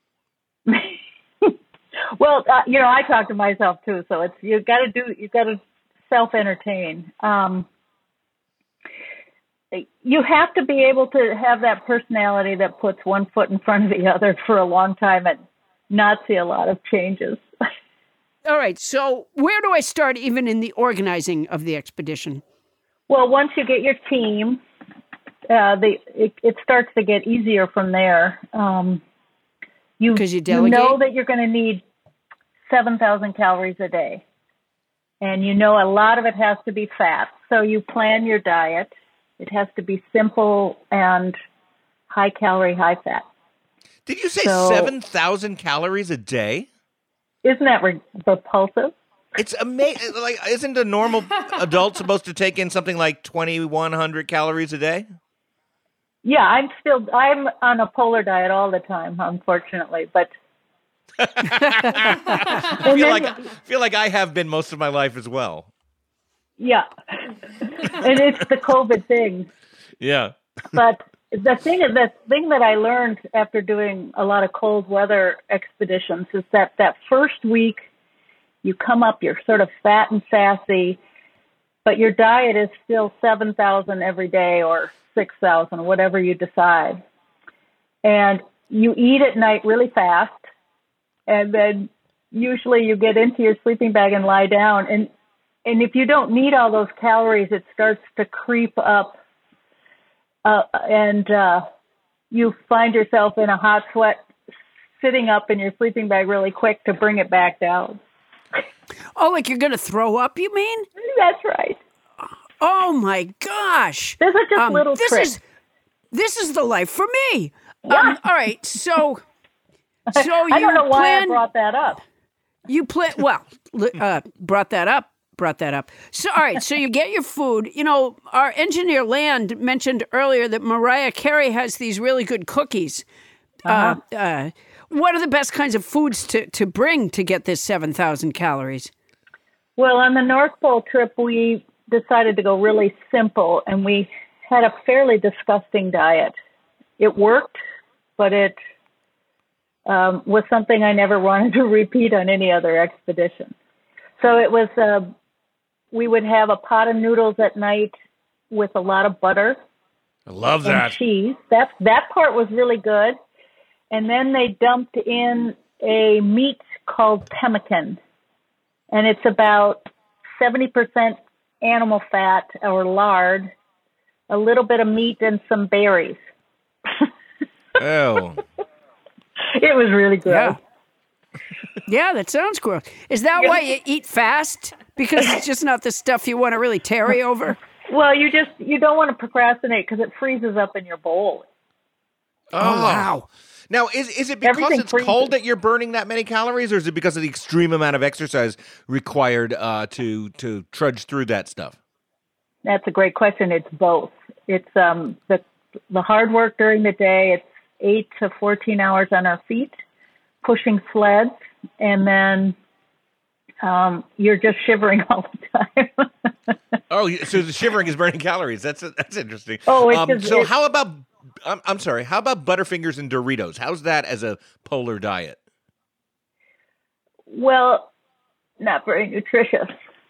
Well, I talk to myself too, so you got to self-entertain. You have to be able to have that personality that puts one foot in front of the other for a long time and not see a lot of changes. All right. So where do I start even in the organizing of the expedition? Well, once you get your team, it starts to get easier from there. You know that you're going to need 7,000 calories a day. And a lot of it has to be fat. So you plan your diet. It has to be simple and high calorie, high fat. Did you say 7,000 calories a day? Isn't that repulsive? It's amazing. Like, isn't a normal adult supposed to take in something like 2,100 calories a day? Yeah, I'm on a polar diet all the time, unfortunately, but I feel like I have been most of my life as well. Yeah. And it's the COVID thing. Yeah. But the thing that I learned after doing a lot of cold weather expeditions is that first week you come up, you're sort of fat and sassy, but your diet is still 7,000 every day or 6,000, whatever you decide. And you eat at night really fast, and then usually you get into your sleeping bag and lie down. And if you don't need all those calories, it starts to creep up, and you find yourself in a hot sweat, sitting up in your sleeping bag really quick to bring it back down. Oh, like you're going to throw up, you mean? That's right. Oh, my gosh. These are just little tricks. This is the life for me. Yeah. All right, so I don't know why I brought that up. You brought that up. So, all right, so you get your food. Our engineer Land mentioned earlier that Mariah Carey has these really good cookies. Uh-huh. What are the best kinds of foods to bring to get this 7,000 calories? Well, on the North Pole trip, we decided to go really simple, and we had a fairly disgusting diet. It worked, but it was something I never wanted to repeat on any other expedition. So it was, we would have a pot of noodles at night with a lot of butter. I love that. And cheese. That part was really good. And then they dumped in a meat called pemmican, and it's about 70% animal fat or lard, a little bit of meat, and some berries. Oh. It was really gross. Yeah, that sounds gross. Is that why you eat fast? Because it's just not the stuff you want to really tarry over? Well, you don't want to procrastinate because it freezes up in your bowl. Oh, wow. Now, is it because Everything it's freezes. cold that you're burning that many calories, or is it because of the extreme amount of exercise required to trudge through that stuff? That's a great question. It's both. It's the hard work during the day. It's 8 to 14 hours on our feet, pushing sleds, and then you're just shivering all the time. Oh, so the shivering is burning calories. That's interesting. Oh, it's so how about? I'm sorry. How about Butterfingers and Doritos? How's that as a polar diet? Well, not very nutritious.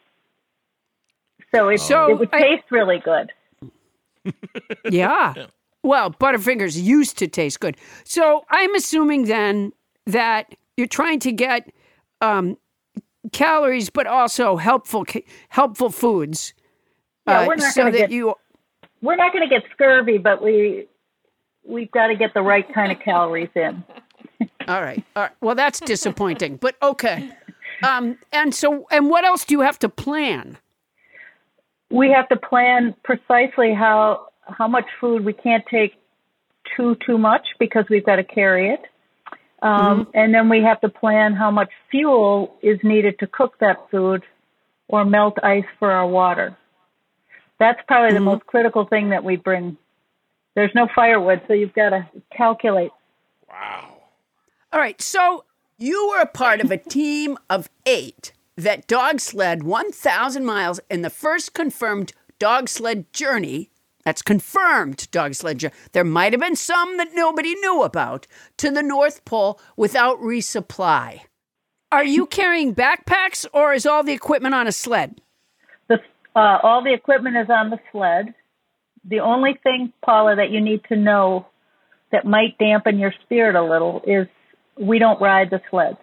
So it would taste really good. Yeah. Well, Butterfingers used to taste good. So I'm assuming then that you're trying to get calories, but also helpful foods. Yeah, we're not going to get scurvy, but we've got to get the right kind of calories in. All right. Well, that's disappointing, but okay. And what else do you have to plan? We have to plan precisely how much food. We can't take too much because we've got to carry it. And then we have to plan how much fuel is needed to cook that food or melt ice for our water. That's probably the most critical thing that we bring. There's no firewood, so you've got to calculate. Wow. All right. So you were a part of a team of 8 that dog sled 1,000 miles in the first confirmed dog sled journey. That's confirmed dog sled journey. There might have been some that nobody knew about to the North Pole without resupply. Are you carrying backpacks or is all the equipment on a sled? All the equipment is on the sled. The only thing, Paula, that you need to know that might dampen your spirit a little is we don't ride the sleds.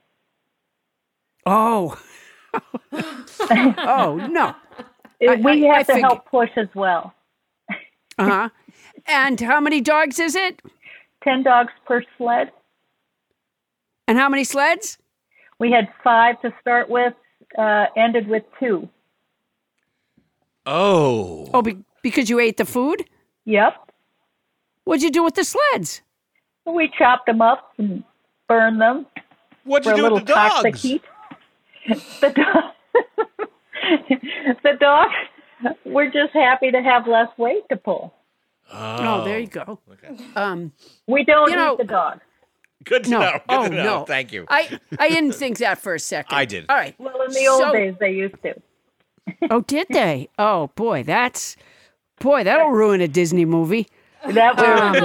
Oh. Oh, no. We have to help push as well. Uh-huh. And how many dogs is it? 10 dogs per sled. And how many sleds? We had 5 to start with, ended with 2. Oh. Oh, because you ate the food? Yep. What'd you do with the sleds? We chopped them up and burned them. What'd you do with the dogs? Toxic heat. The dogs were just happy to have less weight to pull. Oh, there you go. Okay. We don't eat the dog. Good to know. Good to know. No. Thank you. I didn't think that for a second. I did. All right. Well, in the old days, they used to. Oh, did they? Oh, boy, that'll ruin a Disney movie. That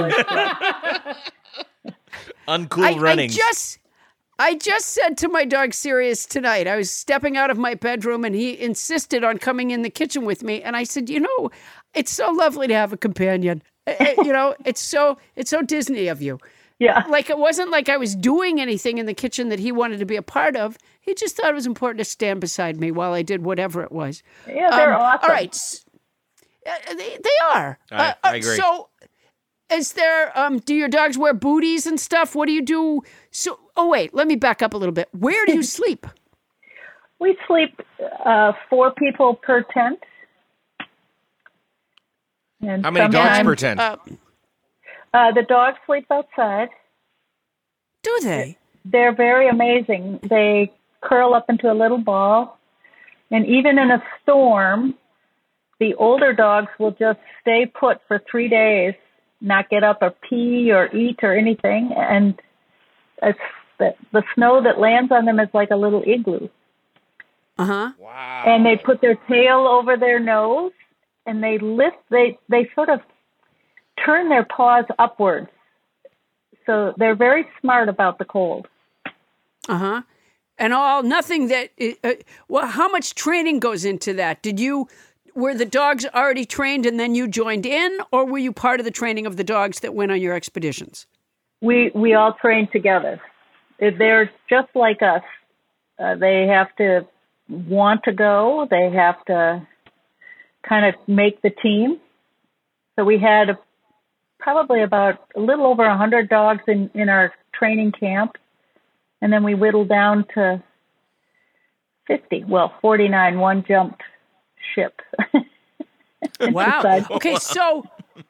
was uncool runnings. I just said to my dog Sirius tonight, I was stepping out of my bedroom and he insisted on coming in the kitchen with me. And I said, it's so lovely to have a companion. It's so Disney of you. Yeah. Like, it wasn't like I was doing anything in the kitchen that he wanted to be a part of. He just thought it was important to stand beside me while I did whatever it was. Yeah, they're awesome. All right. They are. I agree. So, is there, do your dogs wear booties and stuff? What do you do? So, wait, let me back up a little bit. Where do you sleep? We sleep 4 people per tent. And how many dogs per tent? The dogs sleep outside. Do they? They're very amazing. They curl up into a little ball. And even in a storm, the older dogs will just stay put for 3 days, not get up or pee or eat or anything. And the snow that lands on them is like a little igloo. Uh-huh. Wow. And they put their tail over their nose and they sort of turn their paws upwards. So they're very smart about the cold. Uh-huh. And nothing that, how much training goes into that? Were the dogs already trained and then you joined in, or were you part of the training of the dogs that went on your expeditions? We all trained together. They're just like us. They have to want to go. They have to kind of make the team. So we had probably about a little over 100 dogs in our training camp. And then we whittled down to 50. Well, 49. One jumped ship. Wow. Okay, so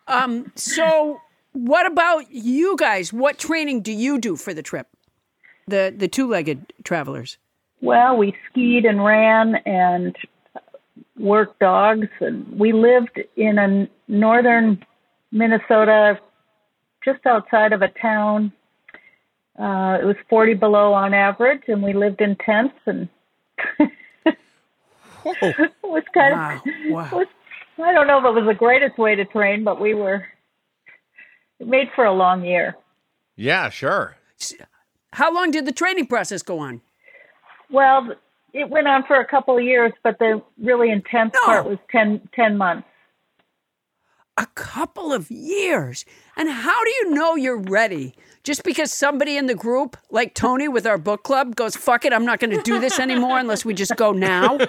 what about you guys? What training do you do for the trip? The two-legged travelers. Well, we skied and ran and worked dogs, and we lived in a northern Minnesota, just outside of a town. It was 40 below on average, and we lived in tents, and it was kind of. Wow. I don't know if it was the greatest way to train, but it made for a long year. Yeah, sure. How long did the training process go on? Well, it went on for a couple of years, but the really intense part was 10 months. A couple of years. And how do you know you're ready? Just because somebody in the group, like Tony with our book club, goes, fuck it, I'm not going to do this anymore unless we just go now?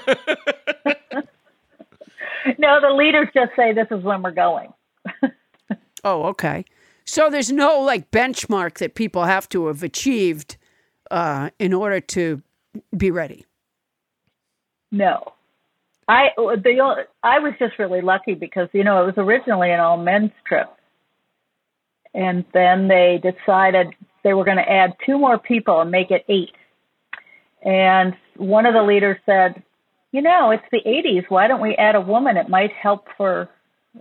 No, the leaders just say this is when we're going. Oh, okay. So there's no like benchmark that people have to have achieved in order to be ready. No. I was just really lucky because, it was originally an all men's trip. And then they decided they were going to add 2 more people and make it 8. And one of the leaders said, it's the 80s. Why don't we add a woman? It might help for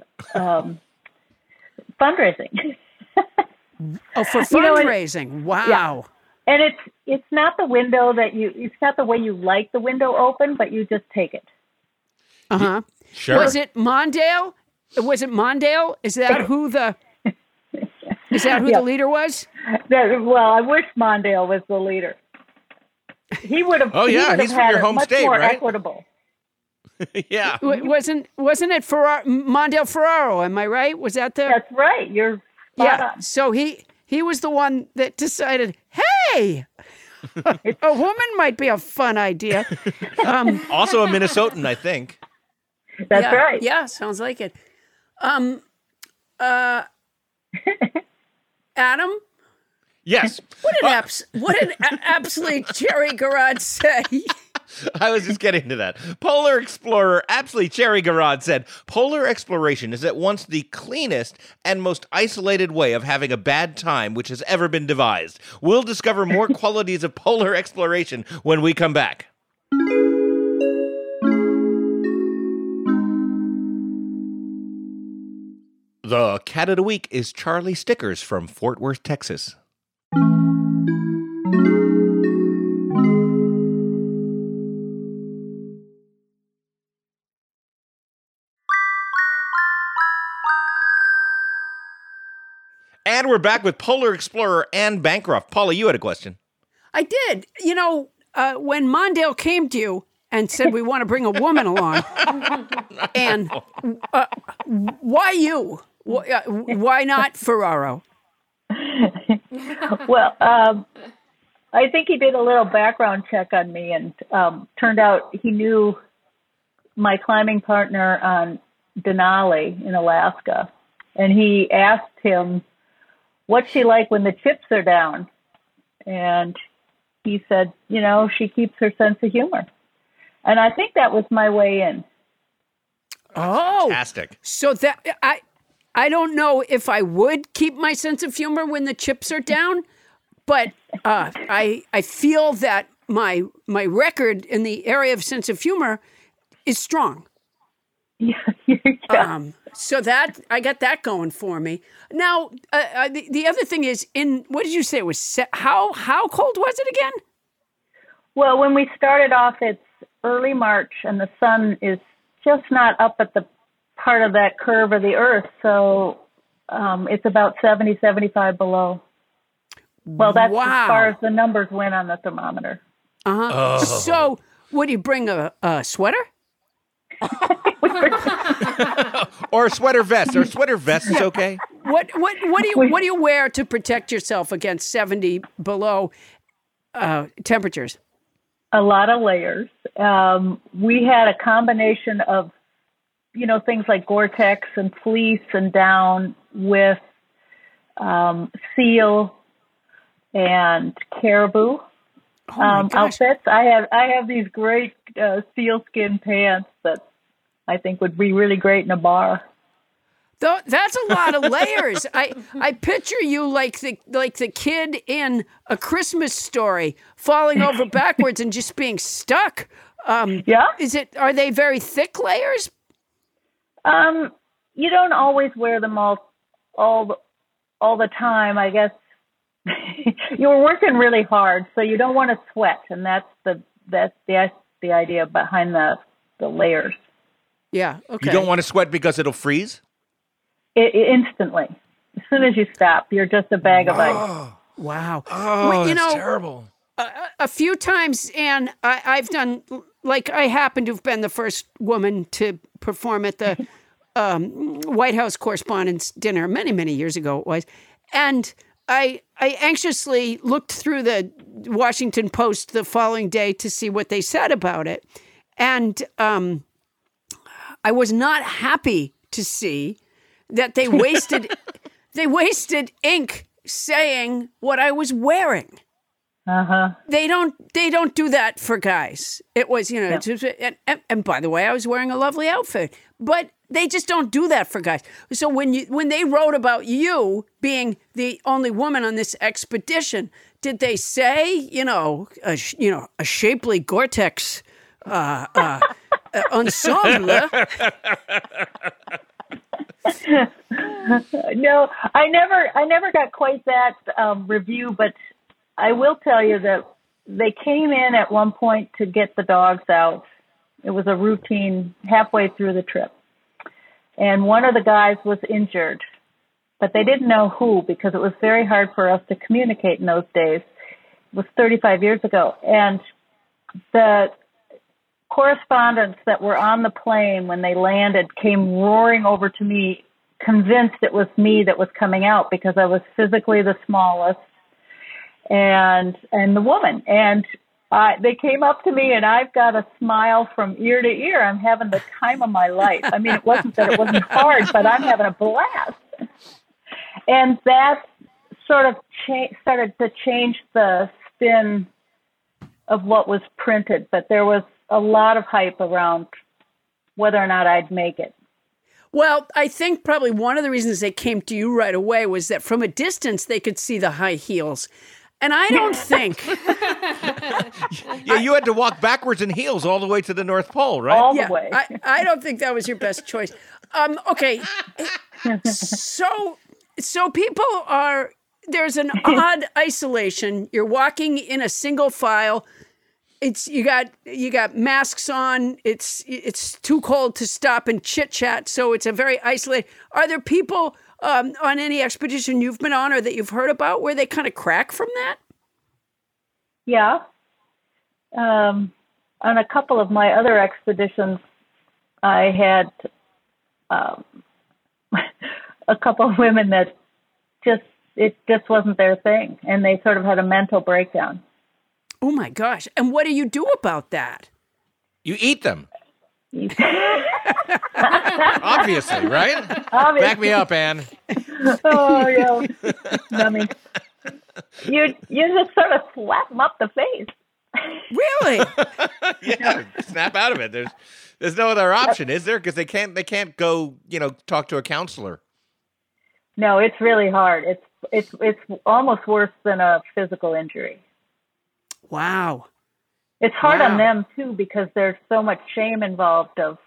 fundraising. Oh, for fundraising. Wow. Yeah. And it's not the window it's not the way you like the window open, but you just take it. Uh-huh. Sure. Was it Mondale? Is that who the the leader was? Well, I wish Mondale was the leader. He would have. Oh yeah, he's from your home state, more right? Equitable. Yeah. Wasn't it Mondale Ferraro? Am I right? Was that the? That's right. You're spot on. So he was the one that decided, hey, a woman might be a fun idea. Also a Minnesotan, I think. That's right. Yeah, sounds like it. Adam? Yes. What did absolute Cherry Garage say? I was just getting to that. Polar explorer Apsley Cherry Garage said, polar exploration is at once the cleanest and most isolated way of having a bad time which has ever been devised. We'll discover more qualities of polar exploration when we come back. The cat of the week is Charlie Stickers from Fort Worth, Texas. And we're back with Polar Explorer Anne Bancroft. Paula, you had a question. I did. When Mondale came to you and said we want to bring a woman along, and why you? Why not Ferraro? Well, I think he did a little background check on me, and turned out he knew my climbing partner on Denali in Alaska, and he asked him, what's she like when the chips are down? And he said, she keeps her sense of humor. And I think that was my way in. Oh, fantastic. So that I don't know if I would keep my sense of humor when the chips are down, but I feel that my record in the area of sense of humor is strong. Yeah. So that I got that going for me. Now, the other thing is, what did you say it was? How cold was it again? Well, when we started off, it's early March, and the sun is just not up at the part of that curve of the Earth, so it's about 70, 75 below. Well, that's as far as the numbers went on the thermometer. Uh-huh. Oh. So, would you bring a sweater? Or a sweater vest. Or a sweater vest is okay. What do you wear to protect yourself against 70 below? temperatures? A lot of layers. We had a combination of, things like Gore-Tex and fleece and down with seal and caribou outfits. I have these great sealskin pants that I think would be really great in a bar. Though that's a lot of layers. I picture you like the kid in A Christmas Story, falling over backwards and just being stuck. Yeah. Are they very thick layers? You don't always wear them all the time. I guess you're working really hard, so you don't want to sweat, and that's the idea behind the layers. Yeah. Okay. You don't want to sweat because it'll freeze? Instantly. As soon as you stop, you're just a bag of ice. Wow. Oh, that's terrible. A few times, Anne, I've done, I happen to have been the first woman to perform at the White House Correspondents' Dinner many, many years ago it was. And I anxiously looked through the Washington Post the following day to see what they said about it. And I was not happy to see that they wasted ink saying what I was wearing. Uh-huh. They don't do that for guys. It was, and by the way, I was wearing a lovely outfit, but they just don't do that for guys. So when they wrote about you being the only woman on this expedition, did they say, a shapely Gore-Tex ensemble? No, I never got quite that review, but I will tell you that they came in at one point to get the dogs out. It was a routine halfway through the trip. And one of the guys was injured, but they didn't know who because it was very hard for us to communicate in those days. It was 35 years ago. And the correspondents that were on the plane when they landed came roaring over to me, convinced it was me that was coming out because I was physically the smallest and the woman. And they came up to me, and I've got a smile from ear to ear. I'm having the time of my life. I mean, it wasn't that it wasn't hard, but I'm having a blast. And that sort of started to change the spin of what was printed. But there was a lot of hype around whether or not I'd make it. Well, I think probably one of the reasons they came to you right away was that from a distance they could see the high heels. And I don't think... Yeah, you had to walk backwards in heels all the way to the North Pole, right? All the way. I don't think that was your best choice. Okay. So people are... There's an odd isolation. You're walking in a single file. You got masks on. It's too cold to stop and chit chat. So it's a very isolated. Are there people on any expedition you've been on or that you've heard about where they kind of crack from that? Yeah. On a couple of my other expeditions, I had a couple of women that it just wasn't their thing, and they sort of had a mental breakdown. Oh my gosh. And what do you do about that? You eat them. Obviously, right? Obviously. Back me up, Anne. Oh, yeah. I mean, you just sort of slap them up the face. Really? Yeah, snap out of it. There's no other option, is there? Because they can't go, talk to a counselor. No, it's really hard. It's almost worse than a physical injury. Wow. It's hard on them too because there's so much shame involved of,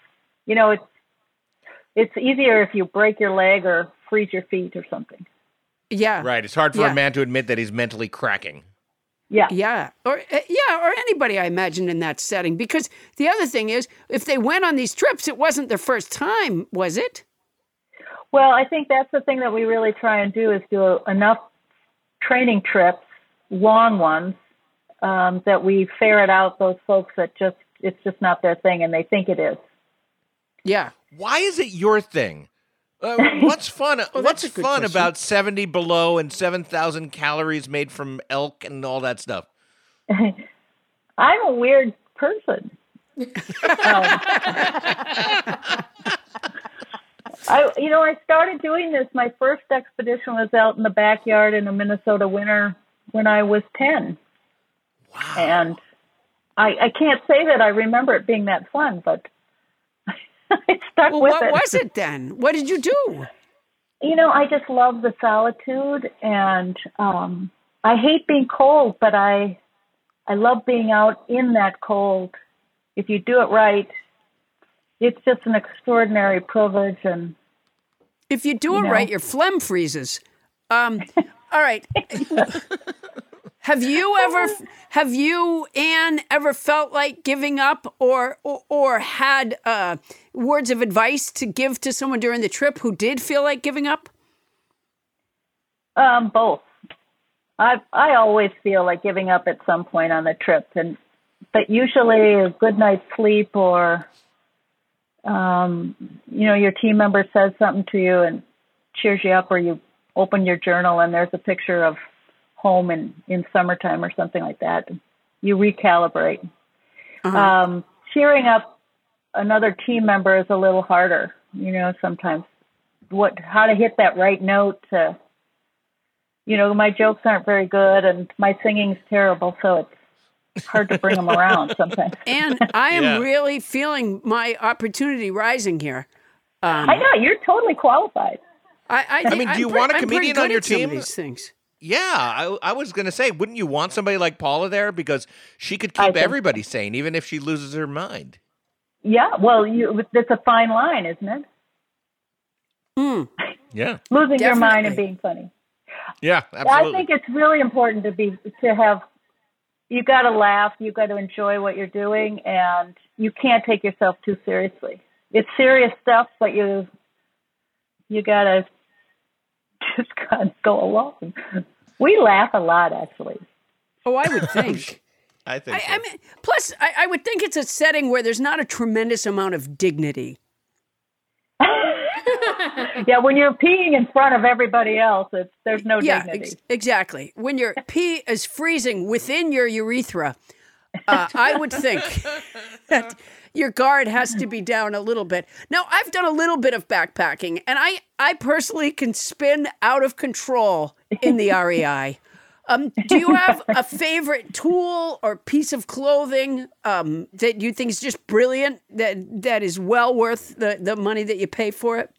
it's easier if you break your leg or freeze your feet or something. Yeah. Right. It's hard for a man to admit that he's mentally cracking. Yeah. Yeah. Or anybody, I imagine, in that setting. Because the other thing is, if they went on these trips, it wasn't their first time, was it? Well, I think that's the thing that we really try and do is do enough training trips, long ones, that we ferret out those folks that it's just not their thing and they think it is. Yeah. Why is it your thing? What's fun? What's fun question. about 70 below and 7,000 calories made from elk and all that stuff? I'm a weird person. I started doing this. My first expedition was out in the backyard in a Minnesota winter when I was 10. Wow. And I can't say that I remember it being that fun, but I stuck with it. What was it then? What did you do? I just love the solitude, and I hate being cold, but I love being out in that cold. If you do it right, it's just an extraordinary privilege. And if you do it right, your phlegm freezes. All right. Have you, Anne, ever felt like giving up or had words of advice to give to someone during the trip who did feel like giving up? Both. I always feel like giving up at some point on the trip, but usually a good night's sleep or your team member says something to you and cheers you up, or you open your journal and there's a picture of home in summertime or something like that. You recalibrate. Uh-huh. Cheering up another team member is a little harder, sometimes. How to hit that right note to, my jokes aren't very good and my singing's terrible, so it's hard to bring them around sometimes. And I am really feeling my opportunity rising here. I know, you're totally qualified. I mean, do you want a comedian on your team? These things. Yeah, I was going to say, wouldn't you want somebody like Paula there? Because she could keep everybody sane, even if she loses her mind. Yeah, well, it's a fine line, isn't it? Yeah. Losing your mind and being funny. Yeah, absolutely. I think it's really important to have, you got to laugh, you got to enjoy what you're doing, and you can't take yourself too seriously. It's serious stuff, but you got to just kind of go along. We laugh a lot, actually. Oh, I would think. I think so. I mean, plus, I would think it's a setting where there's not a tremendous amount of dignity. Yeah, when you're peeing in front of everybody else, there's no dignity. Exactly. When your pee is freezing within your urethra, I would think that your guard has to be down a little bit. Now, I've done a little bit of backpacking, and I personally can spin out of control in the REI. Do you have a favorite tool or piece of clothing that you think is just brilliant, that is well worth the money that you pay for it?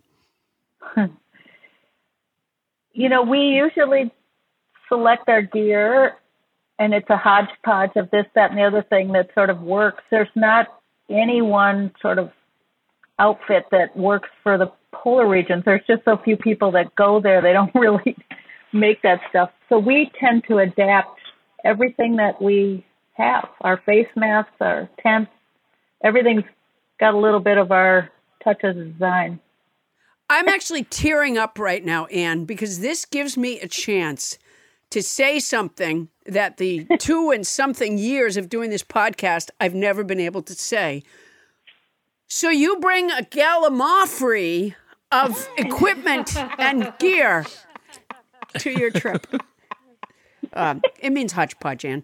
We usually select our gear, and it's a hodgepodge of this, that, and the other thing that sort of works. There's not any one sort of outfit that works for the polar regions. There's just so few people that go there. They don't really make that stuff. So we tend to adapt everything that we have. Our face masks, our tents, everything's got a little bit of our touch of design. I'm actually tearing up right now, Anne, because this gives me a chance to say something that the 2 and something years of doing this podcast I've never been able to say. So you bring a gallimaufry of equipment and gear to your trip. It means hodgepodge, Anne.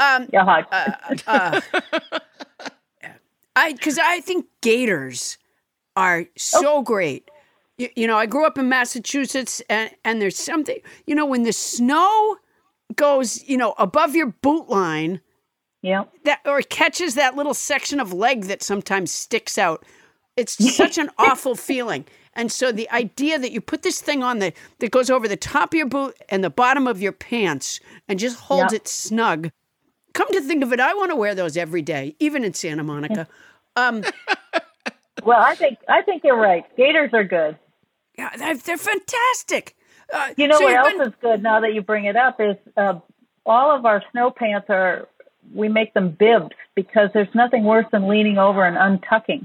Because I think gaiters are so great. I grew up in Massachusetts, and there's something, when the snow goes, above your boot line, or catches that little section of leg that sometimes sticks out. It's such an awful feeling. And so the idea that you put this thing on that goes over the top of your boot and the bottom of your pants and just holds it snug. Come to think of it, I want to wear those every day, even in Santa Monica. Well, I think you're right. Gaiters are good. Yeah, they're fantastic. What else is good now that you bring it up is all of our snow pants we make them bibs because there's nothing worse than leaning over and untucking.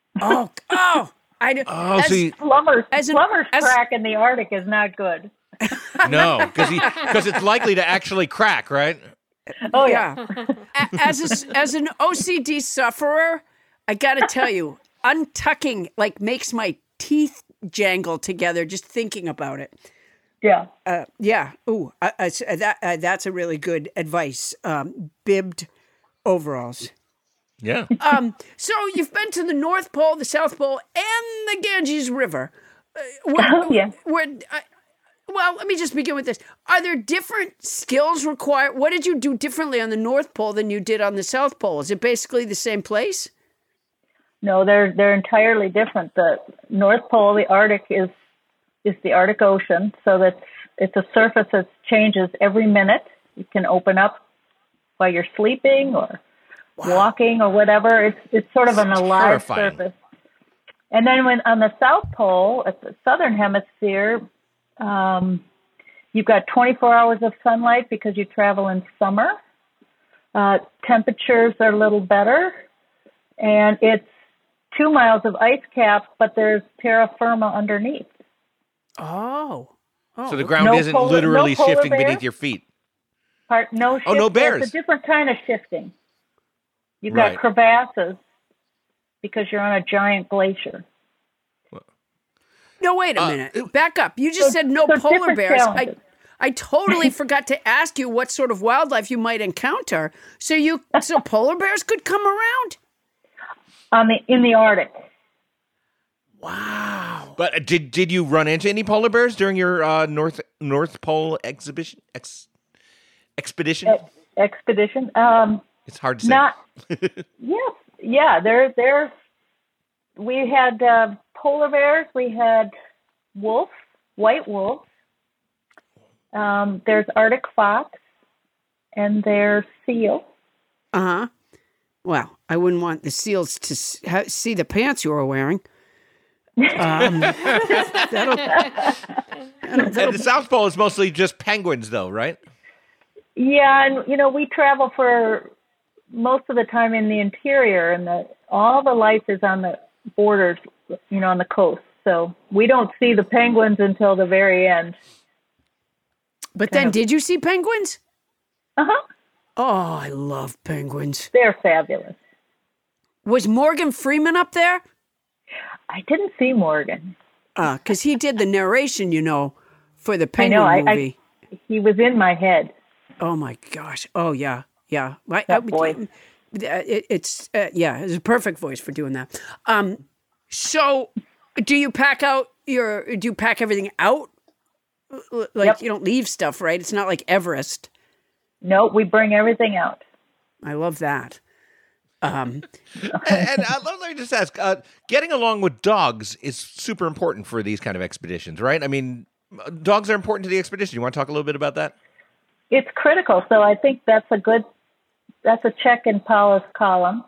I do. Plumber's crack in the Arctic is not good. No, because it's likely to actually crack, right? Oh yeah. As an OCD sufferer, I got to tell you, untucking makes my teeth jangle together just thinking about it. Yeah. Yeah. Ooh, that's a really good advice. Bibbed overalls. Yeah. So you've been to the North Pole, the South Pole, and the Ganges River. Yeah. Well, let me just begin with this. Are there different skills required? What did you do differently on the North Pole than you did on the South Pole? Is it basically the same place? No, they're entirely different. The North Pole, the Arctic, is the Arctic Ocean, so that it's a surface that changes every minute. It can open up while you're sleeping or walking or whatever. It's sort of an alive surface. And then when on the South Pole, at the southern hemisphere, you've got 24 hours of sunlight because you travel in summer. Temperatures are a little better, and it's 2 miles of ice cap, but there's terra firma underneath. Oh. So the ground isn't literally shifting beneath your feet. No shifting. Oh, no bears. It's a different kind of shifting. You've got crevasses because you're on a giant glacier. No, wait a minute. Back up. You just said no polar bears. I totally forgot to ask you what sort of wildlife you might encounter. So polar bears could come around? In the Arctic. Wow. But did you run into any polar bears during your North Pole expedition? Expedition? It's hard to say. Yeah. There's. We had polar bears. We had wolves, white wolves. There's Arctic fox, and there's seal. Well, I wouldn't want the seals to see the pants you were wearing. And the South Pole is mostly just penguins, though, right? Yeah, and we travel for most of the time in the interior, and all the life is on the borders, on the coast. So we don't see the penguins until the very end. But then, did you see penguins? Uh-huh. Oh, I love penguins. They're fabulous. Was Morgan Freeman up there? I didn't see Morgan. Because he did the narration, for the Penguin movie. He was in my head. Oh, my gosh. Oh, yeah. Yeah. Boy. It's a perfect voice for doing that. So do you pack everything out? Like you don't leave stuff, right? It's not like Everest. No, we bring everything out. I love that. And let me just ask, getting along with dogs is super important for these kind of expeditions, right? I mean, dogs are important to the expedition. You want to talk a little bit about that? It's critical. So I think that's a check in Paula's column.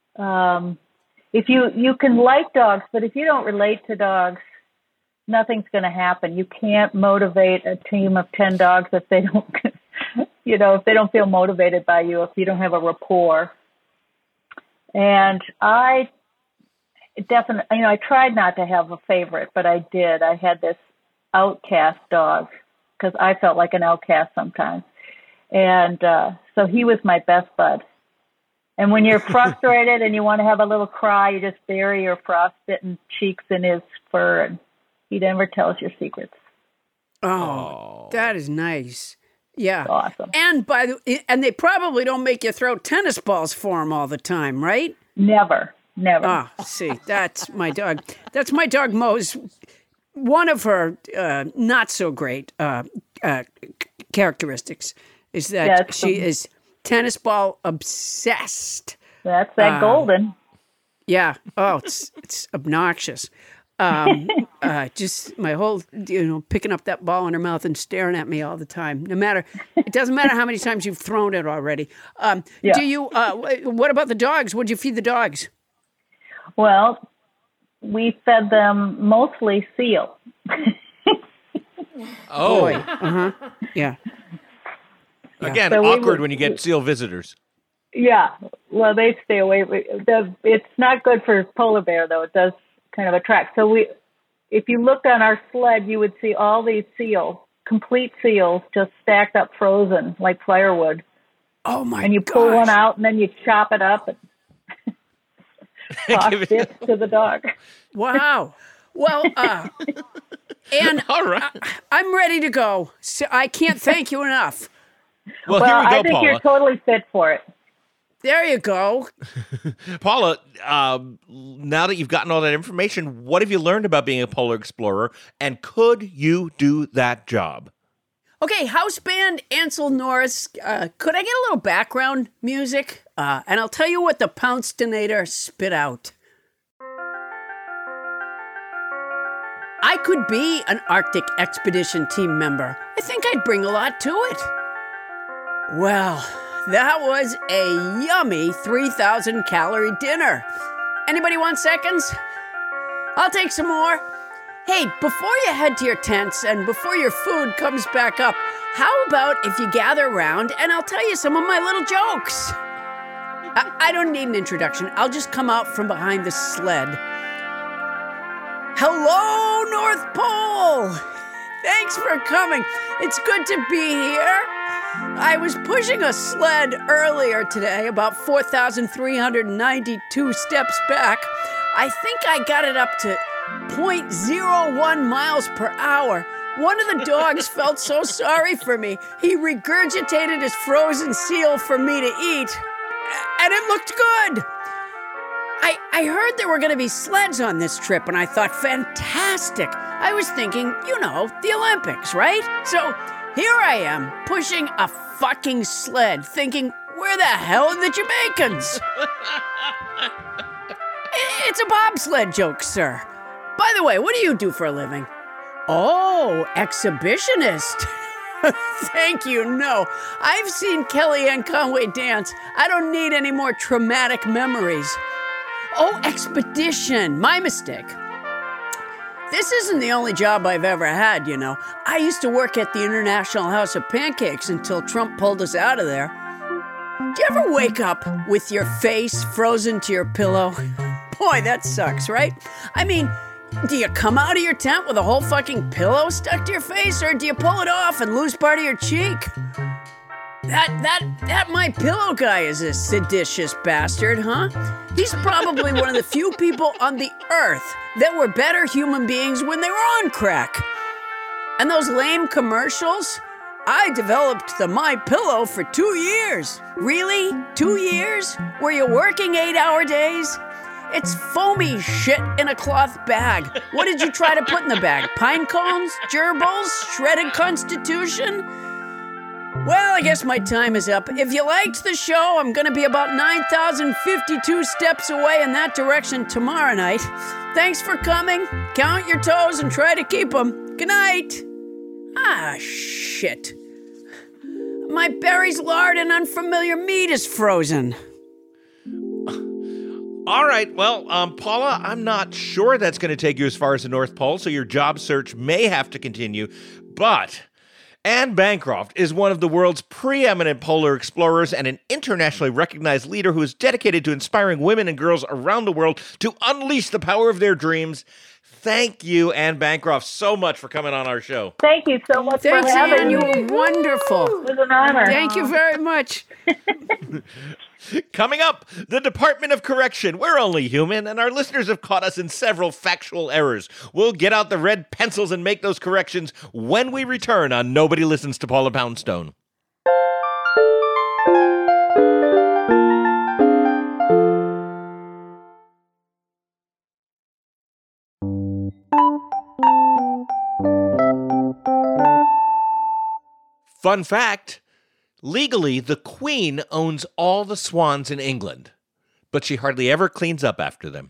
If you can like dogs, but if you don't relate to dogs, nothing's going to happen. You can't motivate a team of 10 dogs if they don't, if they don't feel motivated by you, if you don't have a rapport. And I definitely, I tried not to have a favorite, but I did. I had this outcast dog because I felt like an outcast sometimes. And so he was my best bud. And when you're frustrated and you want to have a little cry, you just bury your frostbitten cheeks in his fur, and he never tells your secrets. Oh, that is nice. Yeah. That's awesome. And they probably don't make you throw tennis balls for him all the time, right? Never. See, that's my dog. That's my dog Mo's. One of her not so great characteristics is that she is tennis ball obsessed. That's that golden. Yeah. Oh, it's obnoxious. Just my whole, picking up that ball in her mouth and staring at me all the time. It doesn't matter how many times you've thrown it already. Do you, what about the dogs? What'd you feed the dogs? Well, we fed them mostly seal. Oh. Boy. Uh-huh. Yeah. Again, so awkward when you get seal visitors. Yeah. Well, they stay away. It's not good for polar bear, though. It does kind of attract. So if you looked on our sled, you would see all these complete seals, just stacked up frozen like firewood. Oh my! And you pull one out, and then you chop it up and toss bits to the dog. Wow. Well, And all right. I'm ready to go. So I can't thank you enough. Well, here we go, I think Paula. you're totally fit for it. There you go. Paula, now that you've gotten all that information, what have you learned about being a polar explorer, and could you do that job? Okay, house band Ansel Norris. Could I get a little background music? And I'll tell you what the Poundstonator spit out. I could be an Arctic expedition team member. I think I'd bring a lot to it. Well, that was a yummy 3,000 calorie dinner. Anybody want seconds? I'll take some more. Hey, before you head to your tents and before your food comes back up, how about if you gather around and I'll tell you some of my little jokes? I don't need an introduction. I'll just come out from behind the sled. Hello, North Pole! Thanks for coming. It's good to be here. I was pushing a sled earlier today, about 4,392 steps back. I think I got it up to 0.01 miles per hour. One of the dogs felt so sorry for me. He regurgitated his frozen seal for me to eat, and it looked good. I heard there were going to be sleds on this trip, and I thought, fantastic. I was thinking, the Olympics, right? So here I am, pushing a fucking sled, thinking, where the hell are the Jamaicans? It's a bobsled joke, sir. By the way, what do you do for a living? Oh, exhibitionist. Thank you, no. I've seen Kellyanne Conway dance. I don't need any more traumatic memories. Oh, expedition. My mistake. This isn't the only job I've ever had, I used to work at the International House of Pancakes until Trump pulled us out of there. Do you ever wake up with your face frozen to your pillow? Boy, that sucks, right? I mean, do you come out of your tent with a whole fucking pillow stuck to your face, or do you pull it off and lose part of your cheek? That My Pillow guy is a seditious bastard, huh? He's probably one of the few people on the earth that were better human beings when they were on crack. And those lame commercials? I developed the My Pillow for 2 years. Really? 2 years? Were you working 8-hour days? It's foamy shit in a cloth bag. What did you try to put in the bag? Pine cones? Gerbils? Shredded Constitution? Well, I guess my time is up. If you liked the show, I'm going to be about 9,052 steps away in that direction tomorrow night. Thanks for coming. Count your toes and try to keep them. Good night. Ah, shit. My berries, lard, and unfamiliar meat is frozen. All right, well, Paula, I'm not sure that's going to take you as far as the North Pole, so your job search may have to continue, but Anne Bancroft is one of the world's preeminent polar explorers and an internationally recognized leader who is dedicated to inspiring women and girls around the world to unleash the power of their dreams. Thank you, Anne Bancroft, so much for coming on our show. Thank you so much Thanks, for having Anne. me. You were wonderful. It was an honor. Thank you very much. Coming up, the Department of Correction. We're only human, and our listeners have caught us in several factual errors. We'll get out the red pencils and make those corrections when we return on Nobody Listens to Paula Poundstone. Fun fact, legally, the Queen owns all the swans in England, but she hardly ever cleans up after them.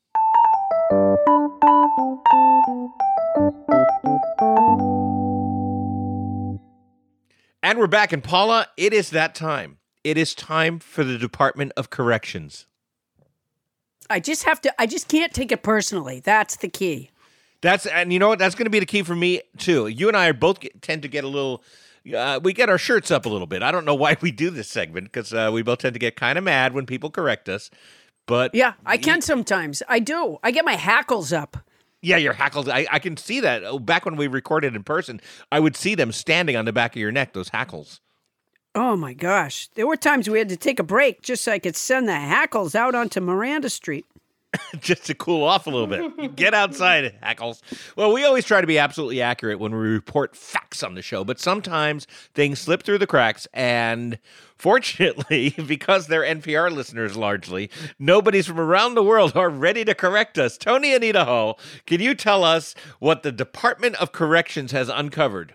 And we're back, and Paula, it is that time. It is time for the Department of Corrections. I just can't take it personally. That's the key. And you know what? That's going to be the key for me, too. You and I are both tend to get a little... we get our shirts up a little bit. I don't know why we do this segment, because we both tend to get kind of mad when people correct us. But yeah, I can sometimes. I do. I get my hackles up. Yeah, your hackles. I can see that. Back when we recorded in person, I would see them standing on the back of your neck, those hackles. Oh, my gosh. There were times we had to take a break just so I could send the hackles out onto Miranda Street. just to cool off a little bit. Get outside, Hackles. Well, we always try to be absolutely accurate when we report facts on the show, but sometimes things slip through the cracks, and fortunately, because they're NPR listeners largely, nobodies from around the world are ready to correct us. Tony and Idaho, can you tell us what the Department of Corrections has uncovered?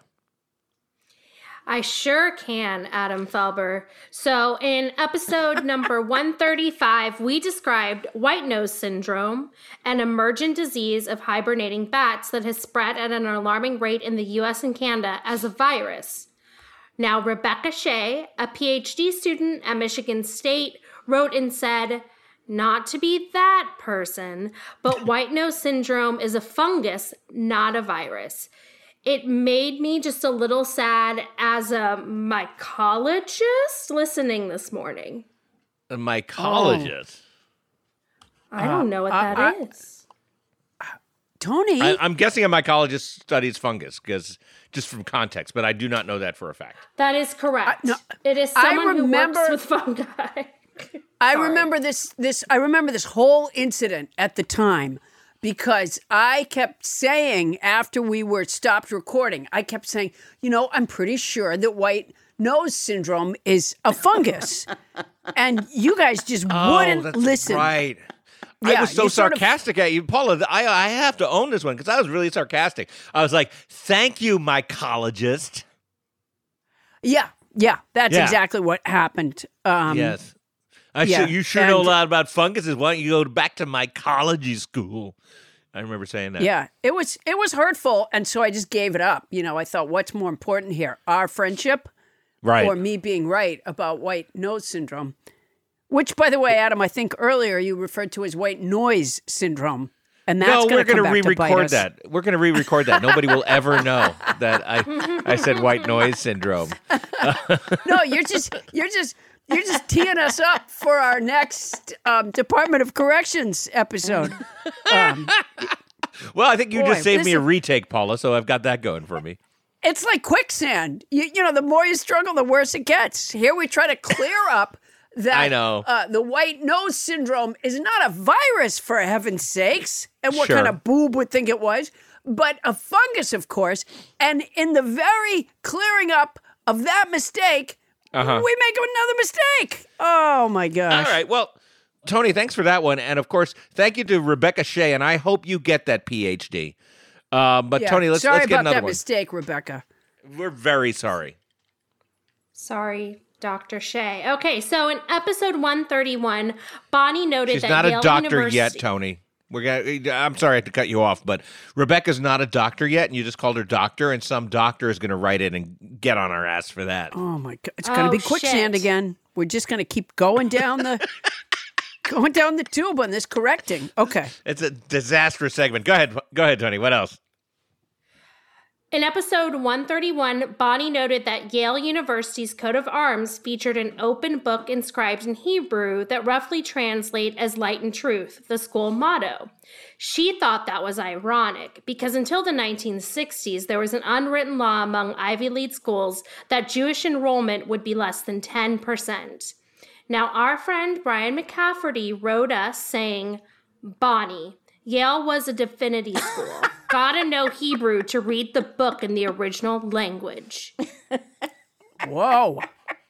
I sure can, Adam Felber. So in episode number 135, we described white nose syndrome, an emergent disease of hibernating bats that has spread at an alarming rate in the US and Canada as a virus. Now, Rebecca Shea, a PhD student at Michigan State, wrote and said, not to be that person, but white nose syndrome is a fungus, not a virus. It made me just a little sad as a mycologist listening this morning. A mycologist? I don't know what that is. Tony? I'm guessing a mycologist studies fungus, because just from context, but I do not know that for a fact. That is correct. It is someone who works with fungi. I remember this. I remember this whole incident at the time. Because I kept saying after we were stopped recording, I kept saying, I'm pretty sure that white nose syndrome is a fungus. And you guys just wouldn't listen. Right. Yeah, I was so sarcastic at you. Paula, I have to own this one because I was really sarcastic. I was like, thank you, mycologist. Yeah. That's exactly what happened. Yes. You sure know a lot about funguses. Why don't you go back to mycology school? I remember saying that. Yeah, it was hurtful, and so I just gave it up. I thought, what's more important here, our friendship, or me being right about white nose syndrome? Which, by the way, Adam, I think earlier you referred to as white noise syndrome, and that's we're going to re-record that. We're going to re-record that. Nobody will ever know that I said white noise syndrome. No, you're just teeing us up for our next Department of Corrections episode. Well, I think you just saved me a retake, Paula, so I've got that going for me. It's like quicksand. The more you struggle, the worse it gets. Here we try to clear up that I know. The white nose syndrome is not a virus, for heaven's sakes, and what kind of boob would think it was, but a fungus, of course. And in the very clearing up of that mistake, we make another mistake. Oh, my gosh. All right. Well, Tony, thanks for that one. And, of course, thank you to Rebecca Shea, and I hope you get that PhD. Tony, let's get another one. Sorry about that mistake, Rebecca. We're very sorry. Sorry, Dr. Shea. Okay, so in episode 131, Bonnie noted She's that not Yale a doctor University... yet, Tony. I'm sorry I had to cut you off, but Rebecca's not a doctor yet, and you just called her doctor, and some doctor is going to write in and get on our ass for that. Oh, my God. It's going to be quicksand again. We're just going to keep going down the... going down the tube on this correcting. Okay. It's a disastrous segment. Go ahead, Tony. What else? In episode 131, Bonnie noted that Yale University's coat of arms featured an open book inscribed in Hebrew that roughly translates as light and truth, the school motto. She thought that was ironic because until the 1960s, there was an unwritten law among Ivy League schools that Jewish enrollment would be less than 10%. Now, our friend Brian McCafferty wrote us saying, Bonnie, Yale was a divinity school. Gotta know Hebrew to read the book in the original language. Whoa.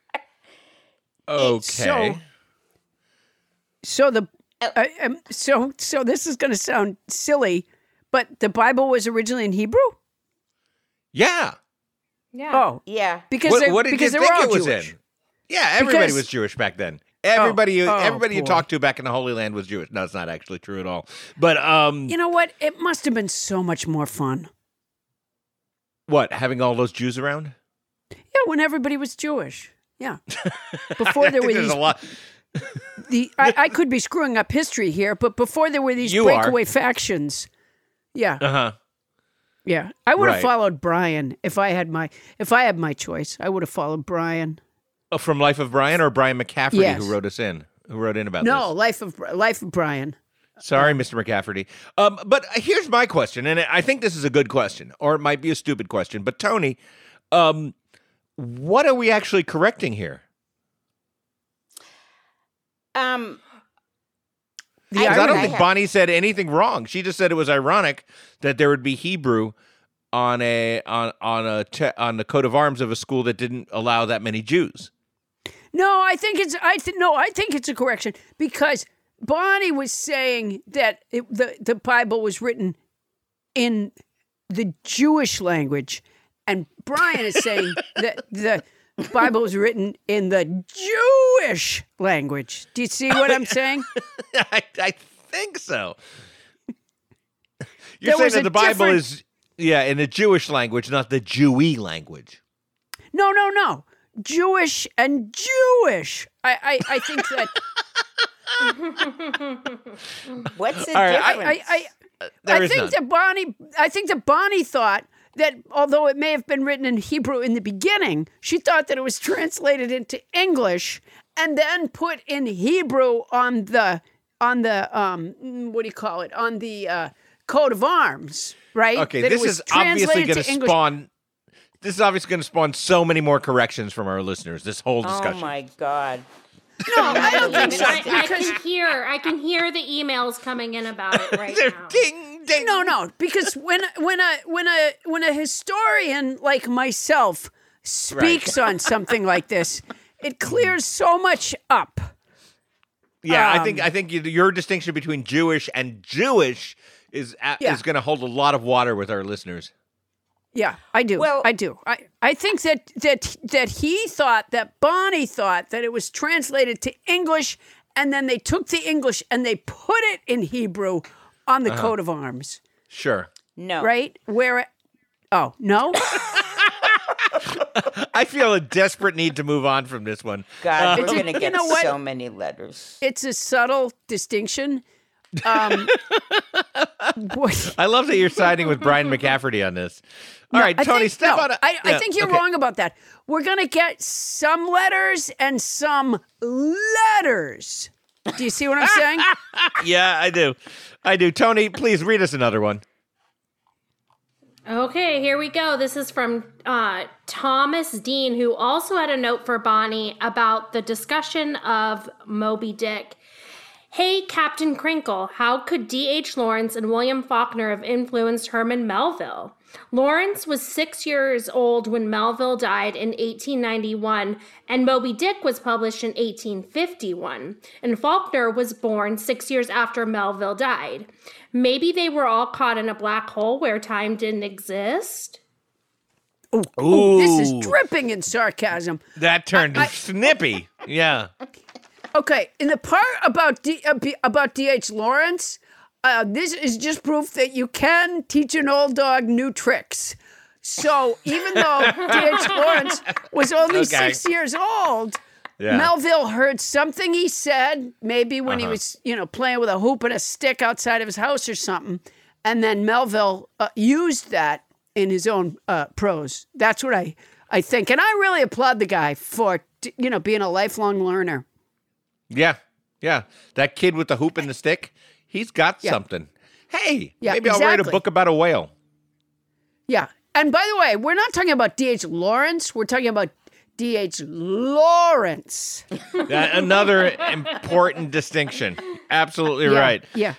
Okay. So this is going to sound silly, but the Bible was originally in Hebrew? Yeah. Yeah. Oh. Yeah. Because what did you they think were all it was Jewish. in? Yeah, everybody was Jewish back then. Everybody you talked to back in the Holy Land was Jewish. No, it's not actually true at all. But you know what? It must have been so much more fun. What, having all those Jews around? Yeah, when everybody was Jewish. Yeah. Before there were these a lot. I could be screwing up history here, but before there were these breakaway factions. Yeah. Uh-huh. Yeah. I would have followed Brian if I had my choice. I would have followed Brian. Oh, from Life of Brian or Brian McCafferty, yes. who wrote in about this? No, Life of Brian. Sorry, Mr. McCafferty. But here's my question, and I think this is a good question, or it might be a stupid question. But Tony, what are we actually correcting here? I don't think Bonnie said anything wrong. She just said it was ironic that there would be Hebrew on the coat of arms of a school that didn't allow that many Jews. No, I think it's a correction because Bonnie was saying that the Bible was written in the Jewish language, and Brian is saying that the Bible was written in the Jewish language. Do you see what I'm saying? I think so. You're saying that the Bible is in the Jewish language, not the Jewy language. No. Jewish and Jewish. I think that. What's the difference? I think that Bonnie thought that although it may have been written in Hebrew in the beginning, she thought that it was translated into English and then put in Hebrew on the what do you call it? On the coat of arms, right? Okay, that this is obviously going to spawn. This is obviously going to spawn so many more corrections from our listeners. This whole discussion. Oh my God. No, I don't think so. I can hear the emails coming in about it right now. Ding, ding. No, because when a historian like myself speaks on something like this, it clears so much up. Yeah, I think your distinction between Jewish and Jewish is going to hold a lot of water with our listeners. Yeah, I do. Well, I do. I think that he thought, that Bonnie thought that it was translated to English, and then they took the English and they put it in Hebrew on the coat of arms. Sure. No. Right? No? I feel a desperate need to move on from this one. God, we're going to get so many letters. It's a subtle distinction. I love that you're siding with Brian McCafferty on this. All right, Tony, step on it. I think you're wrong about that. We're going to get some letters and some letters. Do you see what I'm saying? Yeah, I do. Tony, please read us another one. Okay, here we go. This is from Thomas Dean, who also had a note for Bonnie about the discussion of Moby Dick. Hey, Captain Crinkle, how could D.H. Lawrence and William Faulkner have influenced Herman Melville? Lawrence was 6 years old when Melville died in 1891, and Moby Dick was published in 1851, and Faulkner was born 6 years after Melville died. Maybe they were all caught in a black hole where time didn't exist? Ooh, this is dripping in sarcasm. That turned snippy. Yeah. Okay, in the part about D.H. Lawrence, this is just proof that you can teach an old dog new tricks. So even though D.H. Lawrence was only 6 years old, Melville heard something he said, maybe when he was, playing with a hoop and a stick outside of his house or something, and then Melville used that in his own prose. That's what I think, and I really applaud the guy for being a lifelong learner. Yeah. That kid with the hoop and the stick, he's got something. Hey, maybe I'll write a book about a whale. Yeah. And by the way, we're not talking about D.H. Lawrence. We're talking about D.H. Lawrence. Another important distinction. Absolutely right. Yeah.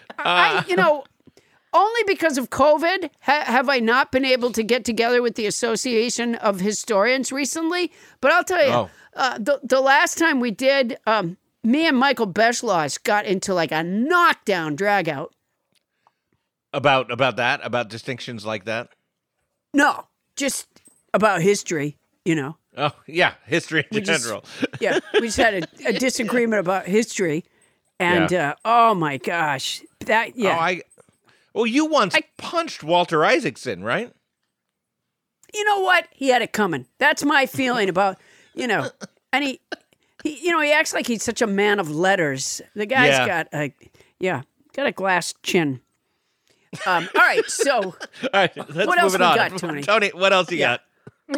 Only because of COVID have I not been able to get together with the Association of Historians recently. But I'll tell you, the last time we did... me and Michael Beschloss got into like a knockdown dragout. About that? About distinctions like that? No, just about history, Oh, yeah, history in general. We just had a disagreement about history. And, oh my gosh. Well, you once punched Walter Isaacson, right? You know what? He had it coming. That's my feeling about, and he acts like he's such a man of letters. The guy's got a glass chin. All right, so what else we got, Tony? Tony, what else you got?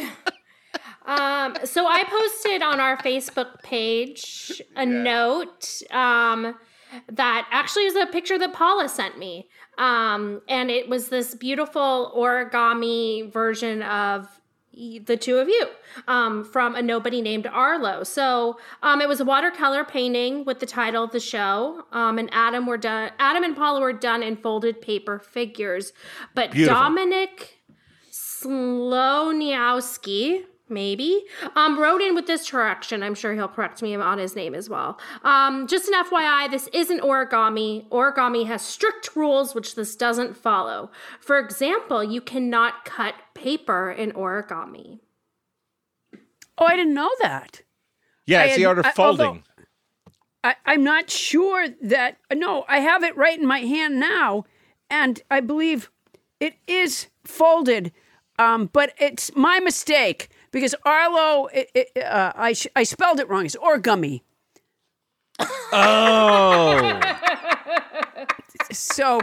So I posted on our Facebook page a note that actually was a picture that Paula sent me. And it was this beautiful origami version of the two of you from a nobody named Arlo. So it was a watercolor painting with the title of the show. And Adam and Paula were done in folded paper figures. But Beautiful. Dominic Sloniowski, maybe, wrote in with this correction. I'm sure he'll correct me on his name as well. Just an FYI, this isn't origami. Origami has strict rules, which this doesn't follow. For example, you cannot cut paper in origami. Oh, I didn't know that. Yeah, it's the art of folding. I'm not sure that. No, I have it right in my hand now, and I believe it is folded, but it's my mistake. Because Arlo, I spelled it wrong. It's origami. Oh. So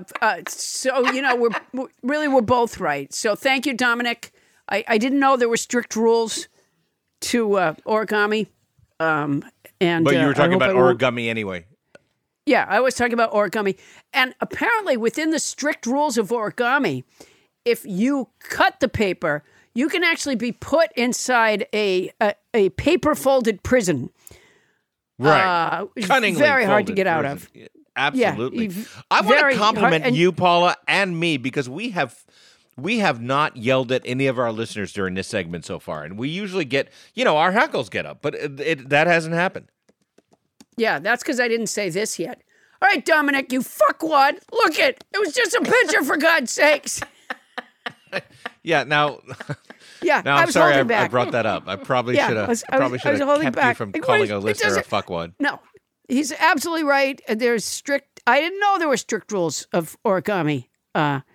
we're both right. So thank you, Dominic. I didn't know there were strict rules to origami. But you were talking about origami anyway. Yeah, I was talking about origami. And apparently within the strict rules of origami, if you cut the paper, you can actually be put inside a paper folded prison. Right. Cunningly very hard to folded get out prison. of. Absolutely. Yeah, I want to very compliment hard, you, Paula, and me, because we have not yelled at any of our listeners during this segment so far. And we usually get, our hackles get up, but that hasn't happened. Yeah, that's because I didn't say this yet. All right, Dominic, you fuckwad. Look it was just a picture, for God's sakes. Yeah, now... Yeah, now, I'm sorry I brought that up. I probably should have kept you from calling a listener a fuckwad. No, he's absolutely right. There's strict... I didn't know there were strict rules of origami. And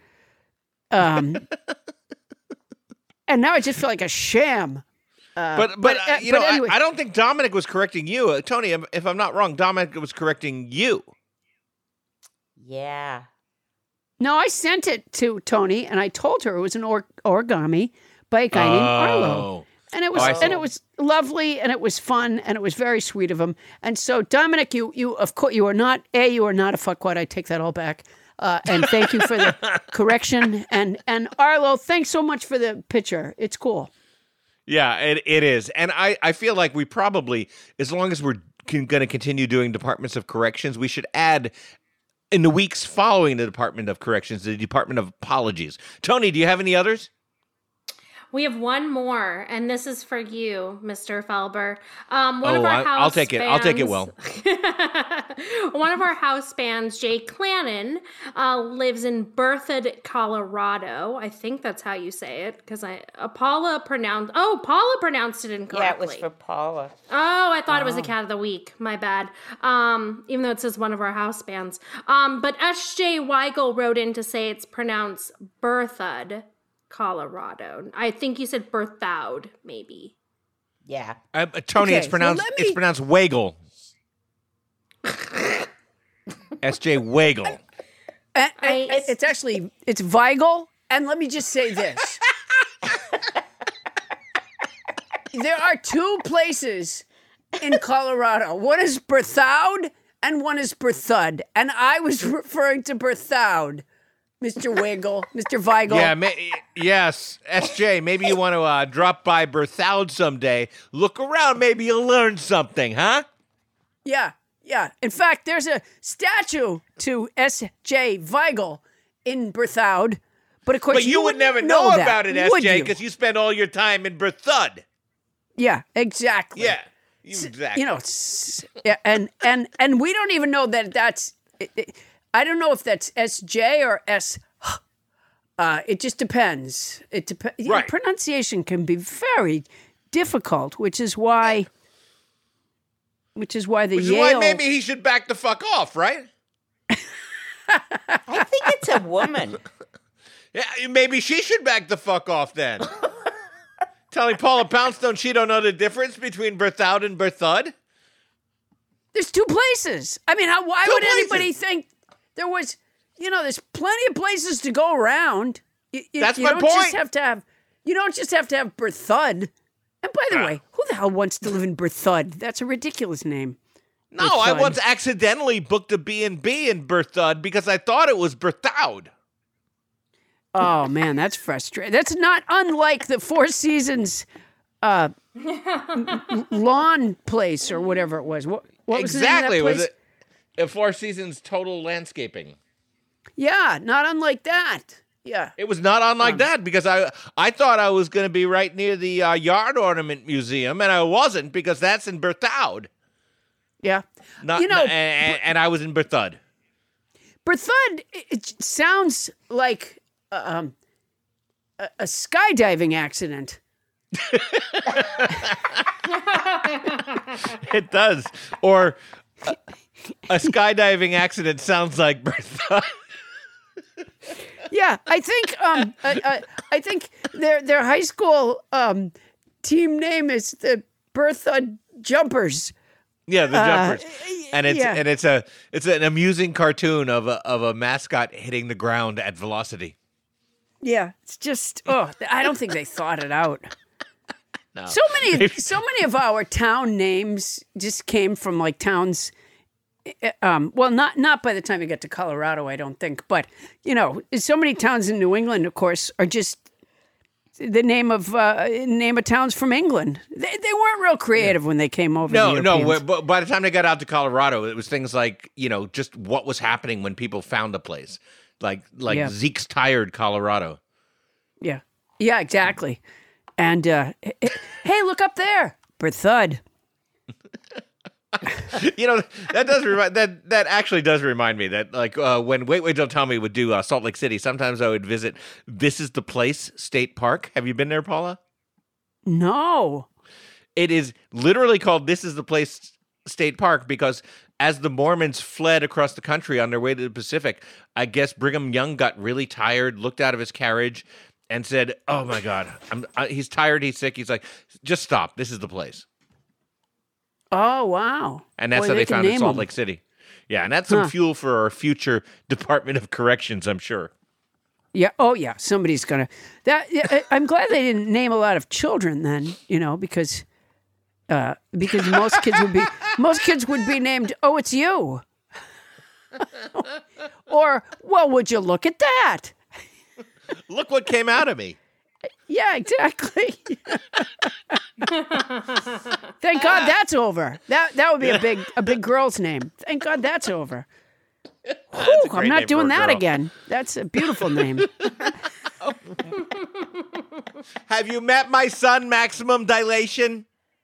now I just feel like a sham. But anyway. I don't think Dominic was correcting you. Tony, if I'm not wrong, Dominic was correcting you. Yeah. No, I sent it to Tony, and I told her it was an origami by a guy named Arlo. And it was lovely, and it was fun, and it was very sweet of him. And so, Dominic, you of course you are not a fuckwad. I take that all back. And thank you for the correction. And Arlo, thanks so much for the picture. It's cool. Yeah, it is. And I feel like we probably, as long as we're going to continue doing Departments of Corrections, we should add, in the weeks following the Department of Corrections, the Department of Apologies. Tony, do you have any others? We have one more, and this is for you, Mr. Felber. I'll take it. I'll take it well. One of our house bands, Jay Clannon, lives in Berthoud, Colorado. I think that's how you say it, because Paula pronounced it incorrectly. Yeah, it was for Paula. Oh, I thought it was a cat of the week. My bad. Even though it says one of our house bands. But S.J. Weigel wrote in to say it's pronounced Berthoud, Colorado. I think you said Berthoud, maybe. Yeah. Tony, it's pronounced Weigel. S.J. Weigel. It's Weigel. And let me just say this. There are two places in Colorado. One is Berthoud and one is Berthoud. And I was referring to Berthoud. Mr. Weigel, Mr. Weigel. Yeah, yes, SJ, maybe you want to drop by Berthoud someday. Look around, maybe you'll learn something, huh? Yeah. In fact, there's a statue to S.J. Weigel in Berthoud, but of course you would never know about it, SJ, because you spend all your time in Berthoud. Yeah, exactly. Yeah, exactly. And we don't even know that that's... I don't know if that's S.J. or S. It just depends. Right. Pronunciation can be very difficult, which is why Yale... maybe he should back the fuck off, right? I think it's a woman. Yeah, maybe she should back the fuck off then. Telling Paula Poundstone she don't know the difference between Berthoud and Berthoud? There's two places. I mean, why would anybody think... There was, there's plenty of places to go around. That's my point. You don't just have to have Berthoud. And by the way, who the hell wants to live in Berthoud? That's a ridiculous name. No, Berthoud. I once accidentally booked a B&B in Berthoud because I thought it was Berthoud. Oh man, that's frustrating. That's not unlike the Four Seasons lawn place or whatever it was. What was exactly? the name of that place? Was it Four Seasons Total Landscaping? Yeah, not unlike that. Yeah, it was not unlike that because I thought I was going to be right near the Yard Ornament Museum, and I wasn't because that's in Berthoud. Yeah, and I was in Berthoud. Berthoud, it sounds like a skydiving accident. It does, or a skydiving accident sounds like Bertha. Yeah, I think I think their high school team name is the Bertha Jumpers. Yeah, the Jumpers, and it's an amusing cartoon of a mascot hitting the ground at velocity. Yeah, it's just I don't think they thought it out. No. So many of our town names just came from like towns. Well, not by the time you get to Colorado, I don't think. But so many towns in New England, of course, are just the name of towns from England. They weren't real creative when they came over. No. But by the time they got out to Colorado, it was things like just what was happening when people found a place, like Zeke's Tired, Colorado. Yeah, exactly. And hey, look up there, Berthoud. That actually does remind me that when Wait Don't Tell Me would do Salt Lake City, sometimes I would visit This Is the Place State Park. Have you been there, Paula? No. It is literally called This Is the Place State Park because as the Mormons fled across the country on their way to the Pacific, I guess Brigham Young got really tired, looked out of his carriage, and said, "Oh my God, he's tired, he's sick." He's like, "Just stop. This is the place." Oh, wow. And that's how they found Salt Lake City. Yeah, and that's some fuel for our future Department of Corrections, I'm sure. Yeah. Oh, yeah. Somebody's going to... I'm glad they didn't name a lot of children then, because most kids would be named, "Oh, it's you." Or, "Well, would you look at that? Look what came out of me." Yeah, exactly. Thank God that's over. That would be a big girl's name. Thank God that's over. Whew, I'm not doing that again. That's a beautiful name. Have you met my son, Maximum Dilation?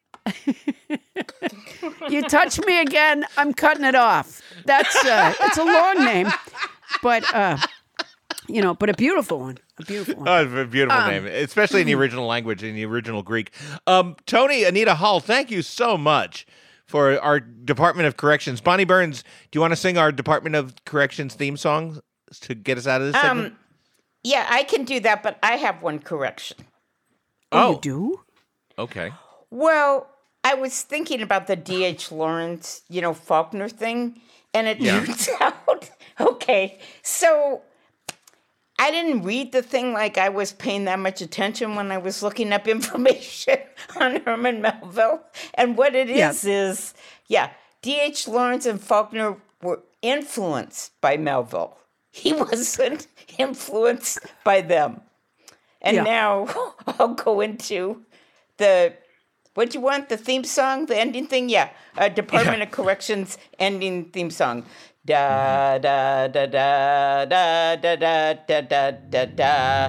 You touch me again, I'm cutting it off. That's it's a long name, but but a beautiful one. A beautiful one. Oh, it's a beautiful name, especially in the original language, in the original Greek. Tony, Anita Hall, thank you so much for our Department of Corrections. Bonnie Burns, do you want to sing our Department of Corrections theme song to get us out of this segment? Yeah, I can do that, but I have one correction. Oh, you do? Okay. Well, I was thinking about the D.H. Lawrence, Faulkner thing, and it turns out, okay, so I didn't read the thing like I was paying that much attention when I was looking up information on Herman Melville. And what it is, D.H. Lawrence and Faulkner were influenced by Melville. He wasn't influenced by them. And now I'll go into what do you want, the theme song, the ending thing? Yeah, Department of Corrections ending theme song. Da da da da da da da da da da.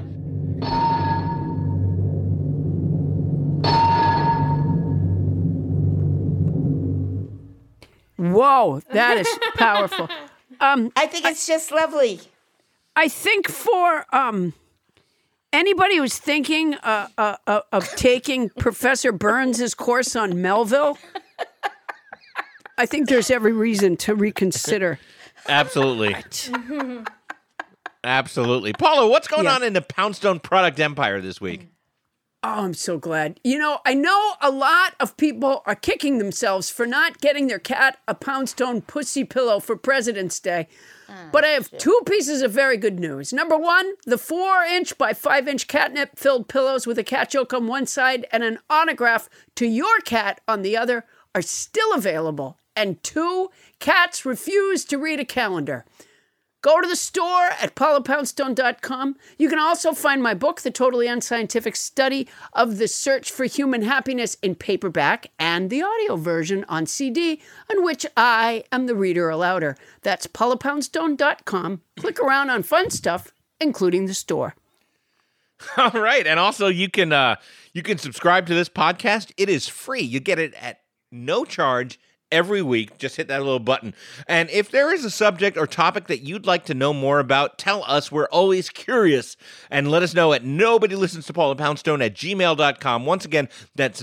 Whoa, that is powerful. I think it's just lovely. I think for anybody who's thinking of taking Professor Burns' course on Melville, I think there's every reason to reconsider. Absolutely. Absolutely. Paula, what's going on in the Poundstone product empire this week? Oh, I'm so glad. I know a lot of people are kicking themselves for not getting their cat a Poundstone pussy pillow for President's Day. But I have two pieces of very good news. Number one, the 4-inch by 5-inch catnip-filled pillows with a cat joke on one side and an autograph to your cat on the other are still available. And two, cats refuse to read a calendar. Go to the store at paulapoundstone.com. You can also find my book, The Totally Unscientific Study of the Search for Human Happiness, in paperback, and the audio version on CD, on which I am the reader alouder. That's paulapoundstone.com. Click around on fun stuff, including the store. All right. And also you can subscribe to this podcast. It is free. You get it at no charge every week. Just hit that little button. And if there is a subject or topic that you'd like to know more about, tell us. We're always curious. And let us know at nobodylistens-to-paulapoundstone@gmail.com. Once again, that's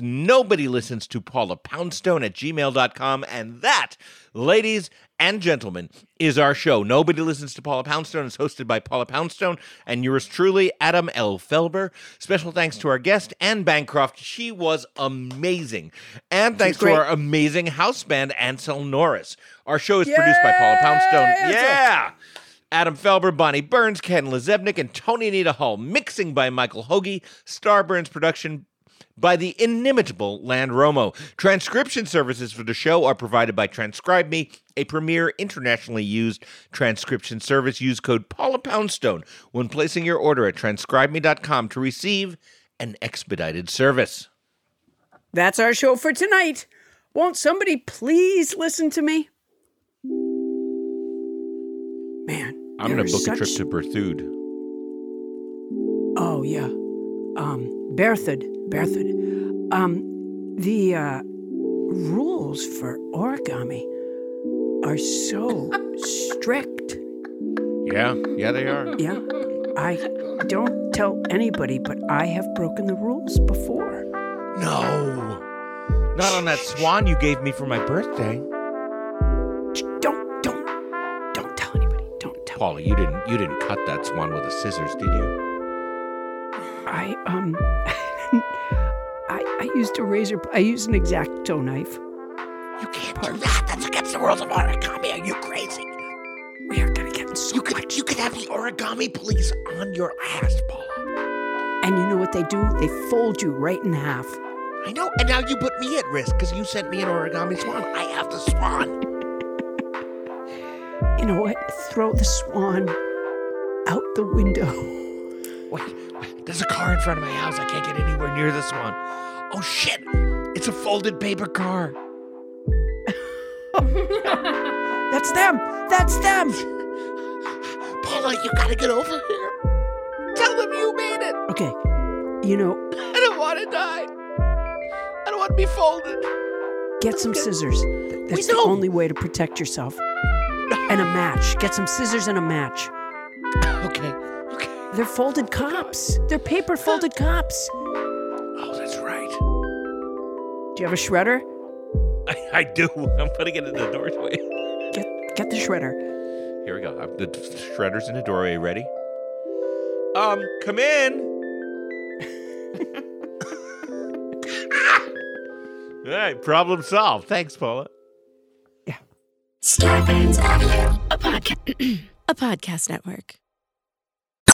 nobodylistens-to-paulapoundstone@gmail.com. And that, ladies and gentlemen, is our show. Nobody Listens to Paula Poundstone is hosted by Paula Poundstone and yours truly, Adam L. Felber. Special thanks to our guest, Anne Bancroft. She was amazing. And thanks to our amazing house band, Ansel Norris. Our show is produced by Paula Poundstone. Yeah! Adam Felber, Bonnie Burns, Ken Lezebnik, and Tony Anita Hall. Mixing by Michael Hoagie. Starburns production by the inimitable Land Romo. Transcription services for the show are provided by TranscribeMe, a premier internationally used transcription service. Use code Paula Poundstone when placing your order at transcribeme.com to receive an expedited service. That's our show for tonight. Won't somebody please listen to me? Man, I'm going to book a trip to Berthoud. Oh, yeah. Berthoud. The rules for origami are so strict. Yeah, they are. Yeah, I don't tell anybody, but I have broken the rules before. No, not on that swan you gave me for my birthday. Don't tell anybody. Don't tell. Paula, you didn't cut that swan with the scissors, did you? I used a razor. I used an X-Acto knife. You can't do that. That's against the rules of origami. Are you crazy? We are gonna get in so much. You could have the origami police on your ass, Paula. And you know what they do? They fold you right in half. I know. And now you put me at risk because you sent me an origami swan. I have the swan. You know what? Throw the swan out the window. Wait, there's a car in front of my house. I can't get anywhere near the swan. Oh, shit. It's a folded paper car. That's them. Paula, you gotta get over here. Tell them you made it. Okay. You know, I don't want to die. I don't want to be folded. Get some scissors. That's the only way to protect yourself. And a match. Get some scissors and a match. Okay. They're folded cops. They're paper folded cops. Oh, that's right. Do you have a shredder? I do. I'm putting it in the doorway. Get the shredder. Here we go. The shredder's in the doorway. Ready? Come in. All right, problem solved. Thanks, Paula. Yeah. Starburns Audio, a podcast network.